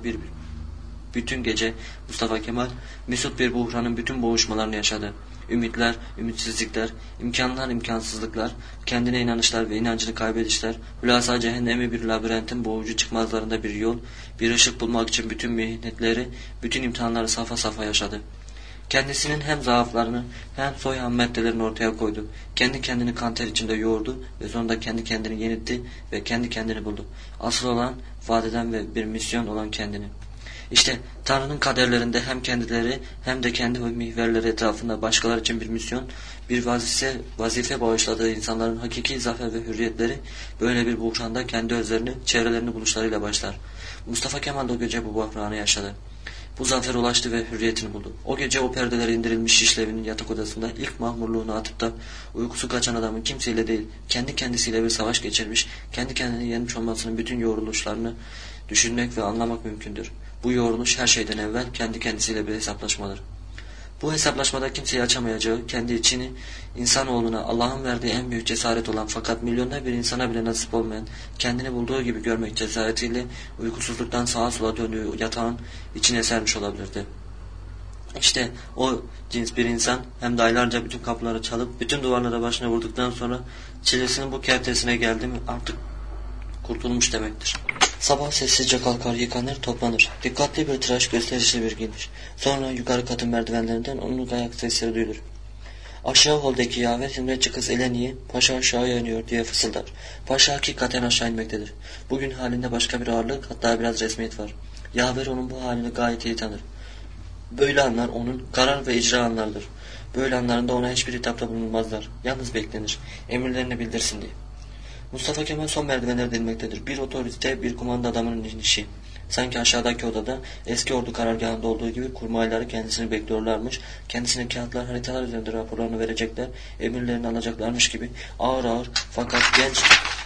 bütün gece Mustafa Kemal mesut bir buhranın bütün boğuşmalarını yaşadı. Ümitler, ümitsizlikler, imkanlar, imkansızlıklar, kendine inanışlar ve inancını kaybedişler, hülasa cehennemi bir labirentin boğucu çıkmazlarında bir yol, bir ışık bulmak için bütün mihnetleri, bütün imtihanları safa safa yaşadı. Kendisinin hem zaaflarını hem soyhan maddelerini ortaya koydu. Kendi kendini kanter içinde yoğurdu ve sonunda kendi kendini yenitti ve kendi kendini buldu. Asıl olan vadeden ve bir misyon olan kendini. İşte Tanrı'nın kaderlerinde hem kendileri hem de kendi mihverleri etrafında başkaları için bir misyon, bir vazife bağışladığı insanların hakiki zafer ve hürriyetleri böyle bir buhranda kendi özlerini, çevrelerini buluşlarıyla başlar. Mustafa Kemal de o gece bu buhranı yaşadı. Bu zafer ulaştı ve hürriyetini buldu. O gece o perdeleri indirilmiş Şişli'nin yatak odasında ilk mahmurluğunu atıp da uykusu kaçan adamın kimseyle değil, kendi kendisiyle bir savaş geçirmiş, kendi kendini yenmiş olmasının bütün yoruluşlarını düşünmek ve anlamak mümkündür. Bu yoruluş her şeyden evvel kendi kendisiyle bir hesaplaşmadır. Bu hesaplaşmada kimseyi açamayacağı, kendi içini insanoğluna Allah'ın verdiği en büyük cesaret olan fakat milyonda bir insana bile nasip olmayan, kendini bulduğu gibi görmek cesaretiyle uykusuzluktan sağa sola döndüğü yatağın içine sermiş olabilirdi. İşte o cins bir insan hem de aylarca bütün kapıları çalıp bütün duvarlara başına vurduktan sonra çilesinin bu kertesine geldi mi artık kurtulmuş demektir. Sabah sessizce kalkar, yıkanır, toplanır. Dikkatli bir tıraş, gösterişli bir giyiniş. Sonra yukarı katın merdivenlerinden onun ayak sesleri duyulur. Aşağı holdaki yaver hizmetçi kız Eleni'ye "Paşa aşağıya iniyor" diye fısıldar. Paşa hakikaten aşağı inmektedir. Bugün halinde başka bir ağırlık, hatta biraz resmiyet var. Yaver onun bu halini gayet iyi tanır. Böyle anlar onun karar ve icra anlarıdır. Böyle anlarında ona hiçbir hitapta bulunmazlar. Yalnız beklenir. Emirlerini bildirsin diye. Mustafa Kemal son merdivenlerde inmektedir. Bir otorite, bir kumanda adamının işi. Sanki aşağıdaki odada eski ordu karargahında olduğu gibi kurmayları kendisini bekliyorlarmış, kendisine kağıtlar, haritalar üzerinde raporlarını verecekler, emirlerini alacaklarmış gibi ağır ağır fakat genç,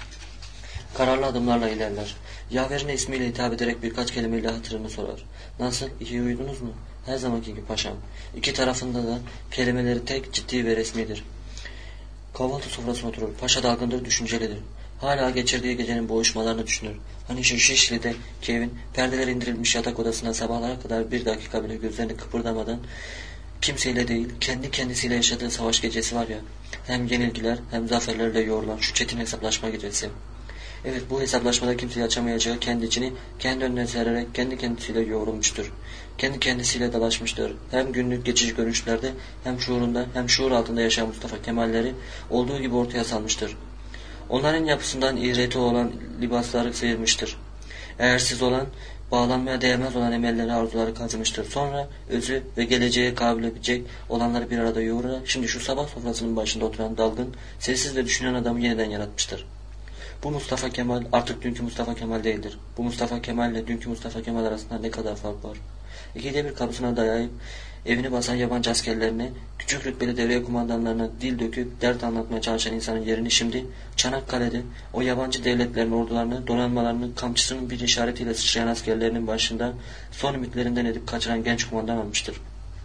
kararlı adımlarla ilerler. Yaverine ismiyle hitap ederek birkaç kelimeyle hatırını sorar. "Nasıl, iyi uyudunuz mu?" "Her zamanki gibi paşam." İki tarafında da kelimeleri tek, ciddi ve resmidir. Kahvaltı sofrasına oturur. Paşa dalgındır, düşüncelidir. Hala geçirdiği gecenin boğuşmalarını düşünür. Hani şu Şişli'deki evin perdeler indirilmiş yatak odasına sabahlara kadar bir dakika bile gözlerini kıpırdamadan kimseyle değil, kendi kendisiyle yaşadığı savaş gecesi var ya, hem yenilgiler hem zaferlerle yoğrulan şu çetin hesaplaşma gecesi. Evet, bu hesaplaşmada kimseyi açamayacağı kendi içini kendi önüne sererek kendi kendisiyle yoğrulmuştur. Kendi kendisiyle dalaşmıştır. Hem günlük geçici görünüşlerde hem şuurunda hem şuur altında yaşayan Mustafa Kemalleri olduğu gibi ortaya salmıştır. Onların yapısından iğreti olan libasları sıyırmıştır. Eğersiz olan, bağlanmaya değmez olan emelleri, arzuları kazımıştır. Sonra özü ve geleceğe kavrayabilecek olanları bir arada yoğurarak şimdi şu sabah sofrasının başında oturan dalgın, sessiz ve düşünen adamı yeniden yaratmıştır. Bu Mustafa Kemal artık dünkü Mustafa Kemal değildir. Bu Mustafa Kemal ile dünkü Mustafa Kemal arasında ne kadar fark var? İkide bir kapısına dayayıp evini basan yabancı askerlerine, küçük rütbeli devriye kumandanlarına dil döküp dert anlatmaya çalışan insanın yerini şimdi Çanakkale'de o yabancı devletlerin ordularını, donanmalarını kamçısının bir işaretiyle sıçrayan askerlerinin başında son ümitlerinden edip kaçıran genç kumandan almıştır.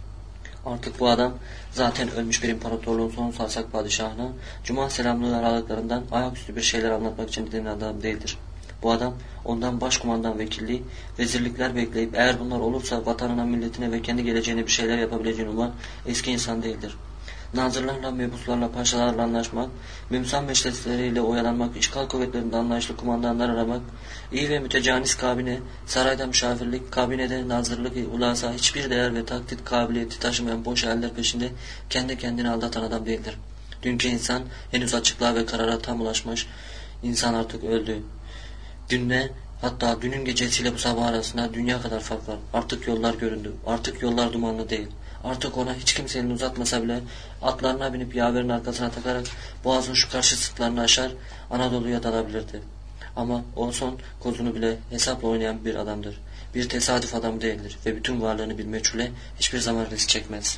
Artık bu adam zaten ölmüş bir imparatorluğun son sarsak padişahına cuma selamlığı aralıklarından ayaküstü bir şeyler anlatmak için giden adam değildir. Bu adam ondan başkumandan vekilliği, vezirlikler bekleyip eğer bunlar olursa vatanına, milletine ve kendi geleceğine bir şeyler yapabileceğini uman eski insan değildir. Nazırlarla, mebuslarla, paşalarla anlaşmak, mümsan meşletleriyle oyalanmak, işgal kuvvetlerinde anlayışlı kumandanlar aramak, iyi ve mütecanis kabine, sarayda müşavirlik, kabinede nazırlık, ulasa hiçbir değer ve taklit kabiliyeti taşımayan boş hayaller peşinde kendi kendini aldatan adam değildir. Dünkü insan henüz açıklığa ve karara tam ulaşmış, insan artık öldü. Dünle, hatta dünün gecesiyle bu sabah arasında dünya kadar fark var. Artık yollar göründü. Artık yollar dumanlı değil. Artık ona hiç kimse elini uzatmasa bile atlarına binip yaverin arkasına takarak boğazın şu karşı sırtlarını aşar Anadolu'ya dalabilirdi. Ama o son kozunu bile hesapla oynayan bir adamdır. Bir tesadüf adam değildir ve bütün varlığını bir meçhule hiçbir zaman risk çekmez.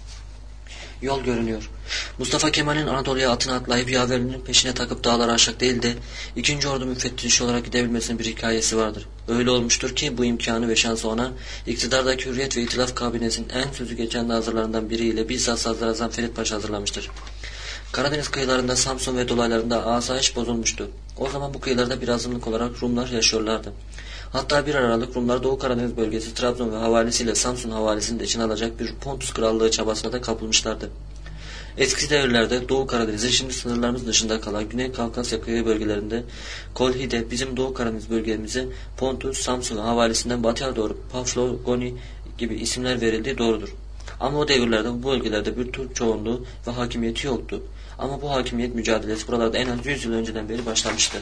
Yol görünüyor. Mustafa Kemal'in Anadolu'ya atına atlayıp yaverinin peşine takıp dağları aşarak değil de 2. Ordu müfettişi olarak gidebilmesinin bir hikayesi vardır. Öyle olmuştur ki bu imkanı ve şansı ona iktidardaki Hürriyet ve İtilaf kabinesinin en sözü geçen nazırlarından biriyle bizzat Sadrazam Ferit Paşa hazırlamıştır. Karadeniz kıyılarında, Samsun ve dolaylarında asayiş bozulmuştu. O zaman bu kıyılarda bir azınlık olarak Rumlar yaşıyorlardı. Hatta bir aralık Rumlar Doğu Karadeniz bölgesi Trabzon ve havalisiyle Samsun havalisini de içine alacak bir Pontus krallığı çabasına da kapılmışlardı. Eski devirlerde Doğu Karadeniz'in şimdi sınırlarımız dışında kalan Güney Kafkasya kıyı bölgelerinde Kolhi'de bizim Doğu Karadeniz bölgemize Pontus, Samsun havalisinden batıya doğru Paflogoni gibi isimler verildiği doğrudur. Ama o devirlerde bu bölgelerde bir Türk çoğunluğu ve hakimiyeti yoktu. Ama bu hakimiyet mücadelesi buralarda en az 100 yıl önceden beri başlamıştı.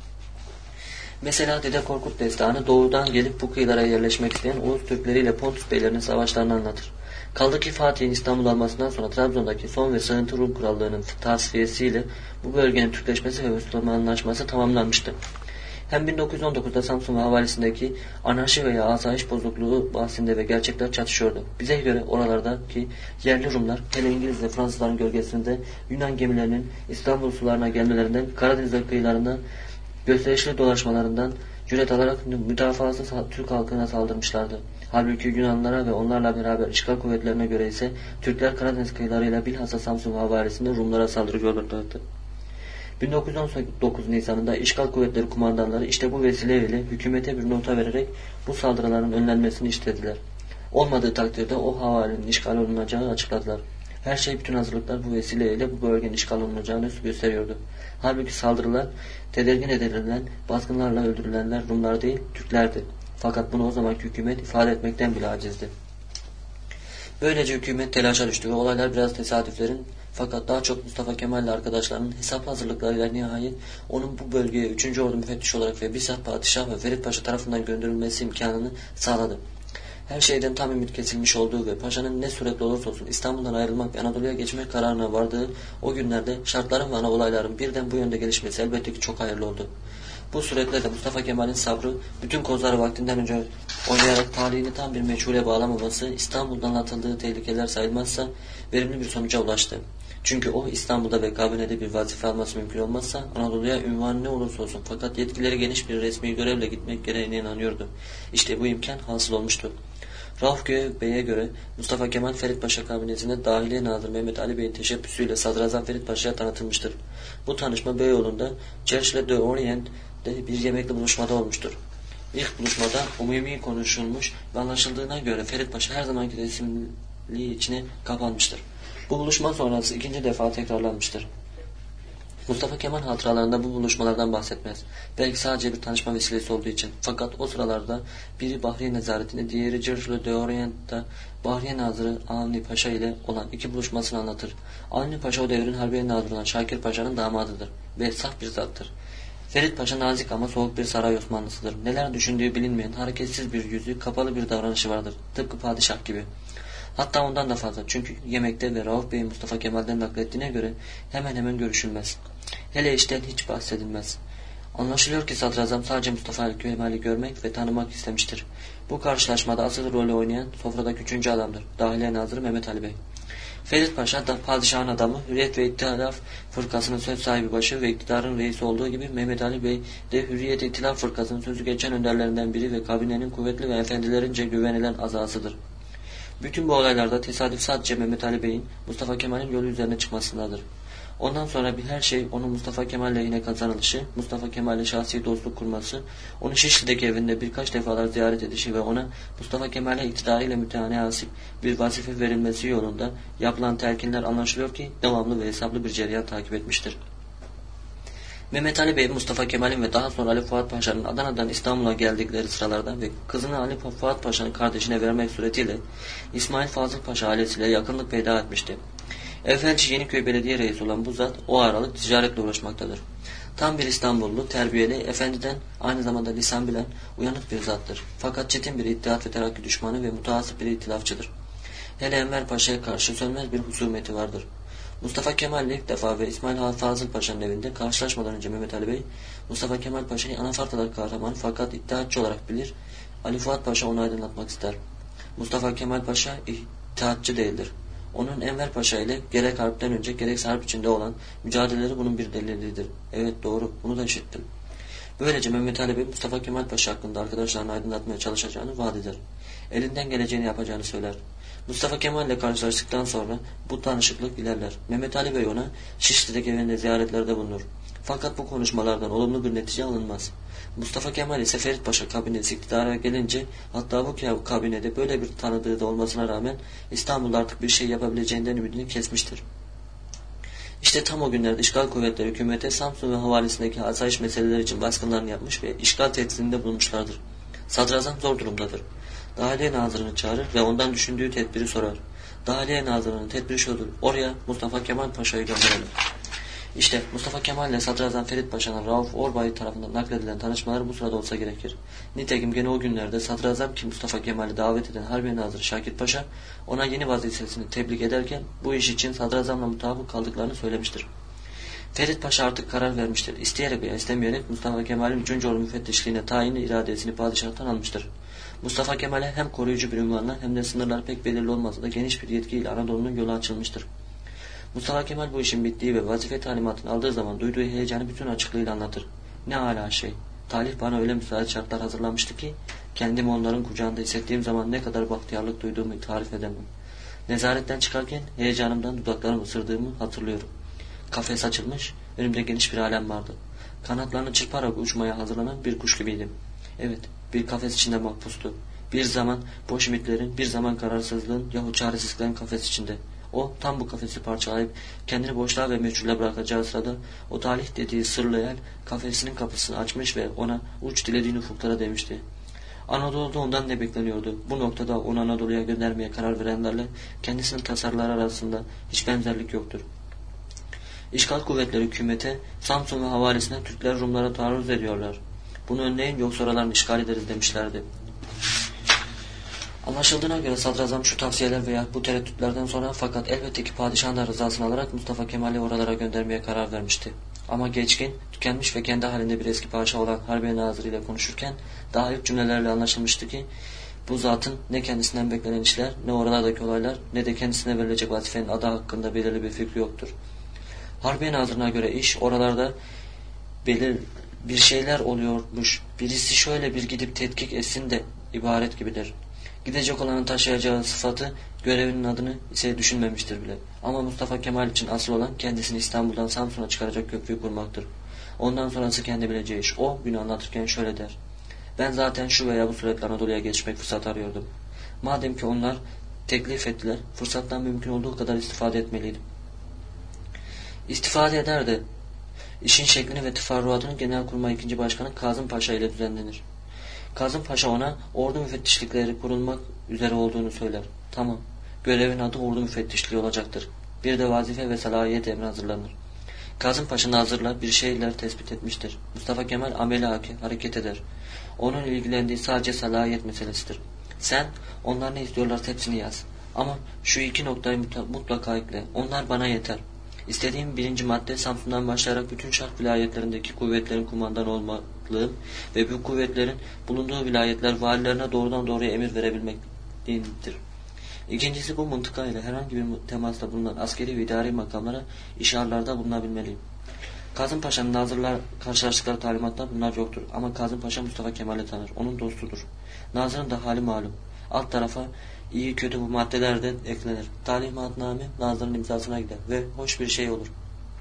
Mesela Dede Korkut destanı doğudan gelip bu kıyılara yerleşmek isteyen Oğuz Türkleri ile Pontus beylerinin savaşlarını anlatır. Kaldı ki Fatih'in İstanbul almasından sonra Trabzon'daki son ve sığıntı Rum krallığının tasfiyesiyle bu bölgenin Türkleşmesi ve Müslümanlaşması tamamlanmıştı. Hem 1919'da Samsun ve havalisindeki anarşi veya asayiş bozukluğu bahsinde ve gerçekler çatışıyordu. Bize göre oralardaki yerli Rumlar, hele İngiliz ve Fransızların gölgesinde Yunan gemilerinin İstanbul sularına gelmelerinden, Karadeniz kıyılarında gösterişli dolaşmalarından cüret alarak mütevazı Türk halkına saldırmışlardı. Halbuki Yunanlılara ve onlarla beraber işgal kuvvetlerine göre ise Türkler Karadeniz kıyılarıyla bilhassa Samsun havalisinde Rumlara saldırıyorlardı. 1919 Nisan'ında işgal kuvvetleri kumandanları işte bu vesileyle hükümete bir nota vererek bu saldırıların önlenmesini istediler. Olmadığı takdirde o havalinin işgal olunacağı açıkladılar. Her şey, bütün hazırlıklar bu vesileyle bu bölgenin işgal olunacağını gösteriyordu. Halbuki saldırılar tedirgin edilen, baskınlarla öldürülenler Rumlar değil, Türklerdi. Fakat bunu o zamanki hükümet ifade etmekten bile acizdi. Böylece hükümet telaşa düştü ve olaylar biraz tesadüflerin, fakat daha çok Mustafa Kemal ile arkadaşlarının hesaplı hazırlıklarıyla nihayet onun bu bölgeye 3. Ordu müfettişi olarak ve bizzat Padişah ve Ferit Paşa tarafından gönderilmesi imkanını sağladı. Her şeyden tam ümit kesilmiş olduğu ve paşanın ne suretle olursa olsun İstanbul'dan ayrılmak ve Anadolu'ya geçmek kararına vardığı o günlerde şartların ve ana olayların birden bu yönde gelişmesi elbette ki çok hayırlı oldu. Bu suretle de Mustafa Kemal'in sabrı, bütün kozları vaktinden önce oynayarak talihini tam bir meçhule bağlamaması, İstanbul'dan atıldığı tehlikeler sayılmazsa verimli bir sonuca ulaştı. Çünkü o İstanbul'da ve kabinede bir vazife alması mümkün olmazsa Anadolu'ya ünvanı ne olursa olsun fakat yetkileri geniş bir resmi görevle gitmek gereğine inanıyordu. İşte bu imkan hasıl olmuştu. Rauf Bey'e göre Mustafa Kemal Ferit Paşa kabinetinde Dahiliye Nazırı Mehmet Ali Bey'in teşebbüsüyle Sadrazam Ferit Paşa'ya tanıtılmıştır. Bu tanışma Beyoğlu'nda Cherche de Orient'de bir yemekli buluşmada olmuştur. İlk buluşmada umumi konuşulmuş ve anlaşıldığına göre Ferit Paşa her zamanki resimliği içine kapanmıştır. Bu buluşma sonrası ikinci defa tekrarlanmıştır. Mustafa Kemal hatıralarında bu buluşmalardan bahsetmez. Belki sadece bir tanışma vesilesi olduğu için. Fakat o sıralarda biri Bahriye Nezaretinde, diğeri Cherche de Orient'ta Bahriye Nazırı Avni Paşa ile olan iki buluşmasını anlatır. Avni Paşa o devrin Harbiye Nazırı olan Şakir Paşa'nın damadıdır ve saf bir zattır. Ferit Paşa nazik ama soğuk bir saray Osmanlısıdır. Neler düşündüğü bilinmeyen, hareketsiz bir yüzü, kapalı bir davranışı vardır. Tıpkı padişah gibi. Hatta ondan da fazla. Çünkü yemekte ve Rauf Bey'in Mustafa Kemal'den naklettiğine göre hemen hemen görüşülmez. Hele işten hiç bahsedilmez. Anlaşılıyor ki sadrazam sadece Mustafa Kemal'i görmek ve tanımak istemiştir. Bu karşılaşmada asıl rolü oynayan sofradaki üçüncü adamdır. Dahiliye Nazırı Mehmet Ali Bey. Ferit Paşa da padişahın adamı, Hürriyet ve İttilaf Fırkası'nın söz sahibi başı ve iktidarın reisi olduğu gibi Mehmet Ali Bey de Hürriyet İttilaf Fırkası'nın sözü geçen önderlerinden biri ve kabinenin kuvvetli ve efendilerince güvenilen azasıdır. Bütün bu olaylarda tesadüf sadece Mehmet Ali Bey'in Mustafa Kemal'in yolu üzerine çıkmasındadır. Ondan sonra bir her şey onun Mustafa Kemal lehine kazanılışı, Mustafa Kemal'le şahsi dostluk kurması, onu Şişli'deki evinde birkaç defalar ziyaret edişi ve ona Mustafa Kemal'e iktidarıyla mütenasip bir vazife verilmesi yolunda yapılan telkinler anlaşılıyor ki devamlı ve hesaplı bir cereyan takip etmiştir. Mehmet Ali Bey, Mustafa Kemal'in ve daha sonra Ali Fuat Paşa'nın Adana'dan İstanbul'a geldikleri sıralarda ve kızını Ali Fuat Paşa'nın kardeşine vermek suretiyle İsmail Fazıl Paşa ailesiyle yakınlık peyda etmişti. Evvelce Yeniköy Belediye Reisi olan bu zat o aralık ticaretle uğraşmaktadır. Tam bir İstanbullu, terbiyeli, efendiden aynı zamanda lisan bilen, uyanık bir zattır. Fakat çetin bir İttihat ve Terakki düşmanı ve mutasip bir itilafçıdır. Hele Enver Paşa'ya karşı sönmez bir husumeti vardır. Mustafa Kemal ilk defa ve İsmail Fazıl Paşa'nın evinde karşılaşmadan önce Mehmet Ali Bey, Mustafa Kemal Paşa'yı Anafartalar kahramanı fakat iddiatçı olarak bilir, Ali Fuat Paşa onu aydınlatmak ister. Mustafa Kemal Paşa iddiatçı değildir. Onun Enver Paşa ile gerek harpten önce gerekse harp içinde olan mücadeleleri bunun bir delilidir. Evet doğru, bunu da işittim. Böylece Mehmet Ali Bey Mustafa Kemal Paşa hakkında arkadaşlarını aydınlatmaya çalışacağını vaat eder. Elinden geleceğini yapacağını söyler. Mustafa Kemal ile karşılaştıktan sonra bu tanışıklık ilerler. Mehmet Ali Bey ona Şişli'deki evinde ziyaretlerde bulunur. Fakat bu konuşmalardan olumlu bir netice alınmaz. Mustafa Kemal ise Ferit Paşa kabinesi iktidara gelince hatta bu kabinede böyle bir tanıdığı da olmasına rağmen İstanbul'da artık bir şey yapabileceğinden ümidini kesmiştir. İşte tam o günlerde işgal kuvvetleri hükümete Samsun ve havalesindeki asayiş meseleleri için baskınlarını yapmış ve işgal tehdidinde bulunmuşlardır. Sadrazam zor durumdadır. Dahiliye Nazırı'nı çağırır ve ondan düşündüğü tedbiri sorar. Dahiliye Nazırı'nın tedbiri şudur: oraya Mustafa Kemal Paşa'yı gönderelim. İşte Mustafa Kemal ile Sadrazam Ferit Paşa'nın Rauf Orbay tarafından nakledilen tanışmaları bu sırada olsa gerekir. Nitekim gene o günlerde Sadrazam ki Mustafa Kemal'i davet eden Harbiye Nazırı Şakir Paşa ona yeni vazifesini tebrik ederken bu iş için Sadrazam'la mutabık kaldıklarını söylemiştir. Ferit Paşa artık karar vermiştir. İsteyerek veya istemeyerek Mustafa Kemal'in 3. Ordu müfettişliğine tayini iradesini padişahtan almıştır. Mustafa Kemal'e hem koruyucu bir ünvanla hem de sınırlar pek belirli olmasa da geniş bir yetkiyle Anadolu'nun yolu açılmıştır. Mustafa Kemal bu işin bittiği ve vazife talimatını aldığı zaman duyduğu heyecanı bütün açıklığıyla anlatır. Ne âlâ şey. Talih bana öyle müsait şartlar hazırlamıştı ki kendimi onların kucağında hissettiğim zaman ne kadar bahtiyarlık duyduğumu tarif edemem. Nezaretten çıkarken heyecanımdan dudaklarımı ısırdığımı hatırlıyorum. Kafes açılmış, önümde geniş bir alem vardı. Kanatlarını çırparak uçmaya hazırlanan bir kuş gibiydim. Evet, bir kafes içinde mahpustu. Bir zaman boş ümitlerin, bir zaman kararsızlığın yahut çaresizliklerin kafes içinde. O tam bu kafesi parçalayıp kendini boşluğa ve meçhule bırakacağı sırada o talih dediği sırlı el kafesinin kapısını açmış ve ona uç dilediğin ufuklara demişti. Anadolu'da ondan ne bekleniyordu? Bu noktada onu Anadolu'ya göndermeye karar verenlerle kendisinin tasarıları arasında hiç benzerlik yoktur. İşgal kuvvetleri hükümete, Samsun ve havalesine Türkler Rumlara taarruz ediyorlar. Bunu önleyin yoksa oralarını işgal ederiz demişlerdi. Anlaşıldığına göre sadrazam şu tavsiyeler veya bu tereddütlerden sonra fakat elbette ki padişahın da rızasını alarak Mustafa Kemal'i oralara göndermeye karar vermişti. Ama geçkin, tükenmiş ve kendi halinde bir eski padişah olan Harbiye Nazırı ile konuşurken daha ilk cümlelerle anlaşılmıştı ki bu zatın ne kendisinden beklenen işler, ne oralardaki olaylar, ne de kendisine verilecek vazifenin adı hakkında belirli bir fikri yoktur. Harbiye Nazırı'na göre iş oralarda bir şeyler oluyormuş, birisi şöyle bir gidip tetkik etsin de ibaret gibidir. Gidecek olanın taşıyacağı sıfatı, görevinin adını ise düşünmemiştir bile. Ama Mustafa Kemal için asıl olan kendisini İstanbul'dan Samsun'a çıkaracak köprüyü kurmaktır. Ondan sonrası kendi bileceği iş. O günü anlatırken şöyle der. Ben zaten şu veya bu suretle Anadolu'ya geçmek fırsat arıyordum. Madem ki onlar teklif ettiler, fırsattan mümkün olduğu kadar istifade etmeliydim. İstifade eder de işin şeklini ve teferruatını Genelkurmay 2. Başkanı Kazım Paşa ile düzenlenir. Kazım Paşa ona ordu müfettişlikleri kurulmak üzere olduğunu söyler. Tamam, görevin adı ordu müfettişliği olacaktır. Bir de vazife ve salahiyet emri hazırlanır. Kazım Paşa nazırla bir şeyler tespit etmiştir. Mustafa Kemal ameliyaki hareket eder. Onun ilgilendiği sadece salahiyet meselesidir. Sen onlar ne istiyorlarsa hepsini yaz. Ama şu iki noktayı mutlaka ekle. Onlar bana yeter. İstediğim 1. madde Samsun'dan başlayarak bütün şark vilayetlerindeki kuvvetlerin kumandanı olmalığım ve bu kuvvetlerin bulunduğu vilayetler valilerine doğrudan doğruya emir verebilmektir. İkincisi bu mıntıka ile herhangi bir temasta bulunan askeri ve idari makamlara işarlarda bulunabilmeliyim. Kazım Paşa'nın nazırlar karşılaştıkları talimatlar bunlar yoktur. Ama Kazım Paşa Mustafa Kemal'i tanır. Onun dostudur. Nazırın da hali malum. Alt tarafa iyi kötü bu maddeler de eklenir. Talimatname Nazır'ın imzasına gider ve hoş bir şey olur.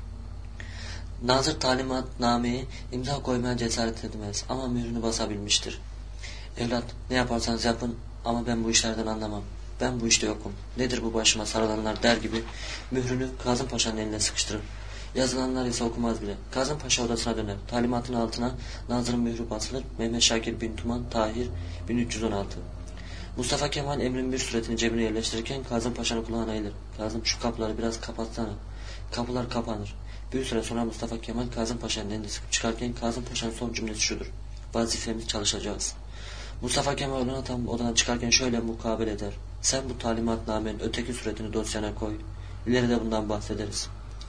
Nazır talimatnameyi imza koymaya cesaret edemez ama mührünü basabilmiştir. Evlat ne yaparsanız yapın ama ben bu işlerden anlamam. Ben bu işte yokum. Nedir bu başıma sarılanlar der gibi mührünü Kazım Paşa'nın eline sıkıştırır. Yazılanlar ise okumaz bile. Kazım Paşa odasına döner. Talimatın altına Nazır'ın mührü basılır. Mehmet Şakir bin Tuman, Tahir 1316. Mustafa Kemal emrin bir suretini cebine yerleştirirken Kazım Paşa'nın kulağına eğilir. Kazım şu kapıları biraz kapatsana. Kapılar kapanır. Bir süre sonra Mustafa Kemal Kazım Paşa'nın elini sıkıp çıkarken Kazım Paşa'nın son cümlesi şudur. Vazifemiz çalışacağız. Mustafa Kemal odadan çıkarken şöyle mukabele eder. Sen bu talimatnamenin öteki suretini dosyana koy. İleride bundan bahsederiz.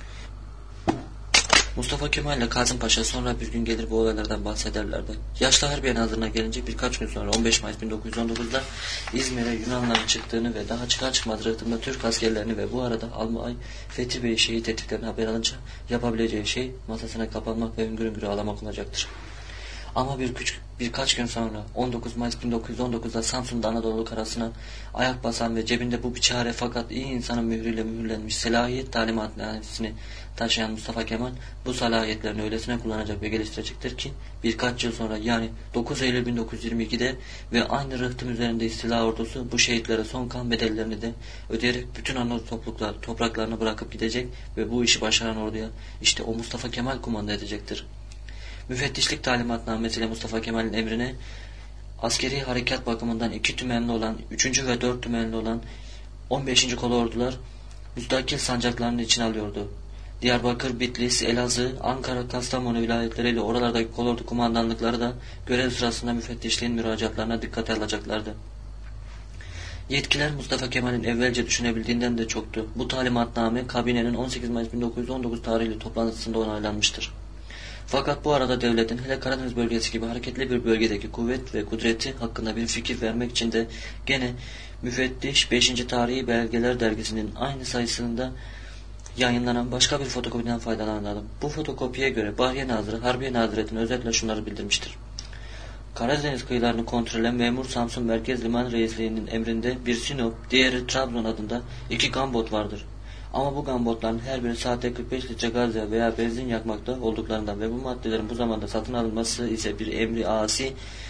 Mustafa Kemal ile Kazım Paşa sonra bir gün gelir bu olaylardan bahsederlerdi. Yaşlı Harbiye Nazırı'na gelince birkaç gün sonra 15 Mayıs 1919'da İzmir'e Yunanların çıktığını ve daha çıkar çıkmaz rıhtımda Türk askerlerini ve bu arada Albay Fethi Bey'i şehit ettiklerini haber alınca yapabileceği şey masasına kapanmak ve hüngür hüngür ağlamak olacaktır. Ama birkaç gün sonra 19 Mayıs 1919'da Samsun'da Anadolu karasına ayak basan ve cebinde bu biçare fakat iyi insanın mührüyle mühürlenmiş selahiyet talimatnamesini taşıyan Mustafa Kemal bu salahiyetlerini öylesine kullanacak ve geliştirecektir ki birkaç yıl sonra yani 9 Eylül 1922'de ve aynı rıhtım üzerinde istila ordusu bu şehitlere son kan bedellerini de ödeyerek bütün Anadolu topraklarını bırakıp gidecek ve bu işi başaran orduya işte o Mustafa Kemal kumanda edecektir. Müfettişlik talimatnamesiyle Mustafa Kemal'in emrine askeri harekat bakımından 2 tümenli olan, 3. ve 4 tümenli olan 15. kolordular müstakil sancaklarının içine alıyordu. Diyarbakır, Bitlis, Elazığ, Ankara, Kastamonu vilayetleriyle oralardaki kolordu kumandanlıkları da görev sırasında müfettişliğin müracaatlarına dikkate alacaklardı. Yetkiler Mustafa Kemal'in evvelce düşünebildiğinden de çoktu. Bu talimatname kabinenin 18 Mayıs 1919 tarihli toplantısında onaylanmıştır. Fakat bu arada devletin hele Karadeniz bölgesi gibi hareketli bir bölgedeki kuvvet ve kudreti hakkında bir fikir vermek için de gene müfettiş 5. Tarihi Belgeler dergisinin aynı sayısında yayınlanan başka bir fotokopiden faydalanalım. Bu fotokopiye göre Bahriye Nazırı Harbiye Nazıreti'ne özetle şunları bildirmiştir. Karadeniz kıyılarını kontrolen memur Samsun Merkez Liman Reisliği'nin emrinde bir Sinop, diğeri Trabzon adında 2 gambot vardır. Ama bu gambotların her biri saatte 45 litre gaz veya benzin yakmakta olduklarından ve bu maddelerin bu zamanda satın alınması ise bir emri asi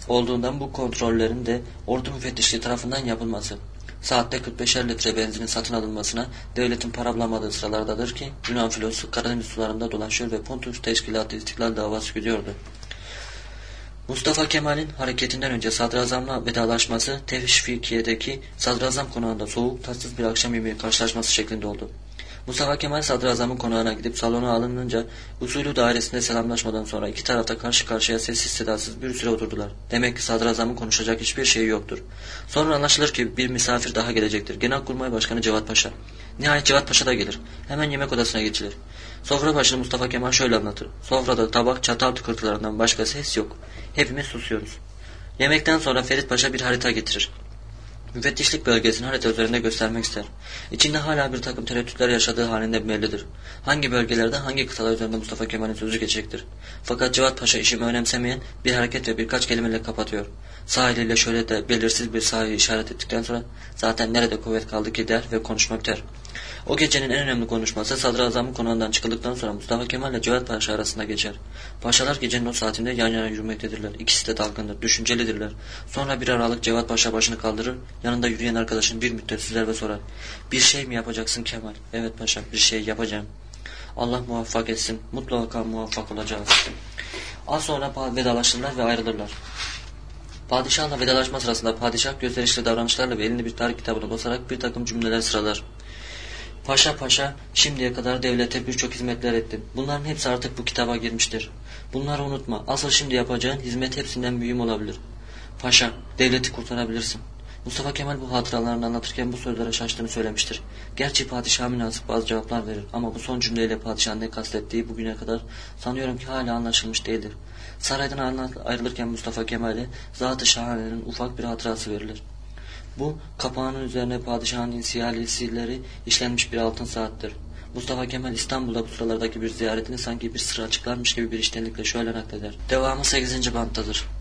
olduğundan bu kontrollerin de ordu müfettişliği tarafından yapılması, saatte 45'er litre benzinin satın alınmasına devletin para bulamadığı sıralardadır ki Yunan filosu Karadeniz sularında dolaşıyor ve Pontus Teşkilatı İstiklal davası gidiyordu. Mustafa Kemal'in hareketinden önce sadrazamla vedalaşması Tevfikiye'deki sadrazam konağında soğuk, tatsız bir akşam yemeği karşılaşması şeklinde oldu. Mustafa Kemal sadrazamın konağına gidip salona alınınca usulü dairesinde selamlaşmadan sonra iki tarafta karşı karşıya sessiz sedasız bir süre oturdular. Demek ki sadrazamın konuşacak hiçbir şeyi yoktur. Sonra anlaşılır ki bir misafir daha gelecektir. Genelkurmay Başkanı Cevat Paşa. Nihayet Cevat Paşa da gelir. Hemen yemek odasına geçilir. Sofra başını Mustafa Kemal şöyle anlatır. Sofrada tabak, çatal tıkırtılarından başka ses yok. Hepimiz susuyoruz. Yemekten sonra Ferit Paşa bir harita getirir. Müfettişlik bölgesini harita üzerinde göstermek ister. İçinde hala bir takım tereddütler yaşadığı halinde bellidir. Hangi bölgelerde hangi kıtalar üzerinde Mustafa Kemal'in sözü geçecektir. Fakat Cevat Paşa işimi önemsemeyen bir hareket ve birkaç kelimeyle kapatıyor. Sağ eliyle şöyle de belirsiz bir sahayı işaret ettikten sonra zaten nerede kuvvet kaldı ki der ve konuşmak biter. O gecenin en önemli konuşması sadrazamın konağından çıkıldıktan sonra Mustafa Kemal ile Cevat Paşa arasında geçer. Paşalar gecenin o saatinde yan yana yürümektedirler. İkisi de dalgındır, düşüncelidirler. Sonra bir aralık Cevat Paşa başını kaldırır, yanında yürüyen arkadaşını bir müddet süzer ve sorar. Bir şey mi yapacaksın Kemal? Evet paşa, bir şey yapacağım. Allah muvaffak etsin, mutlaka muvaffak olacağız. Az sonra vedalaşırlar ve ayrılırlar. Padişahla vedalaşma sırasında padişah gösterişli davranışlarla ve elinde bir tarih kitabına basarak bir takım cümleler sıralar. Paşa, şimdiye kadar devlete birçok hizmetler ettin. Bunların hepsi artık bu kitaba girmiştir. Bunları unutma. Asıl şimdi yapacağın hizmet hepsinden mühim olabilir. Paşa, devleti kurtarabilirsin. Mustafa Kemal bu hatıralarını anlatırken bu sözlere şaştığını söylemiştir. Gerçi padişah münasip bazı cevaplar verir ama bu son cümleyle padişahın ne kastettiği bugüne kadar sanıyorum ki hala anlaşılmış değildir. Saraydan ayrılırken Mustafa Kemal'e Zat-ı Şahane'nin ufak bir hatırası verilir. Bu kapağının üzerine padişahın insiyalisileri işlenmiş bir altın saattir. Mustafa Kemal İstanbul'da bu sıralardaki bir ziyaretini sanki bir sır açıklarmış gibi bir içtenlikle şöyle nakleder. Devamı 8. banttadır.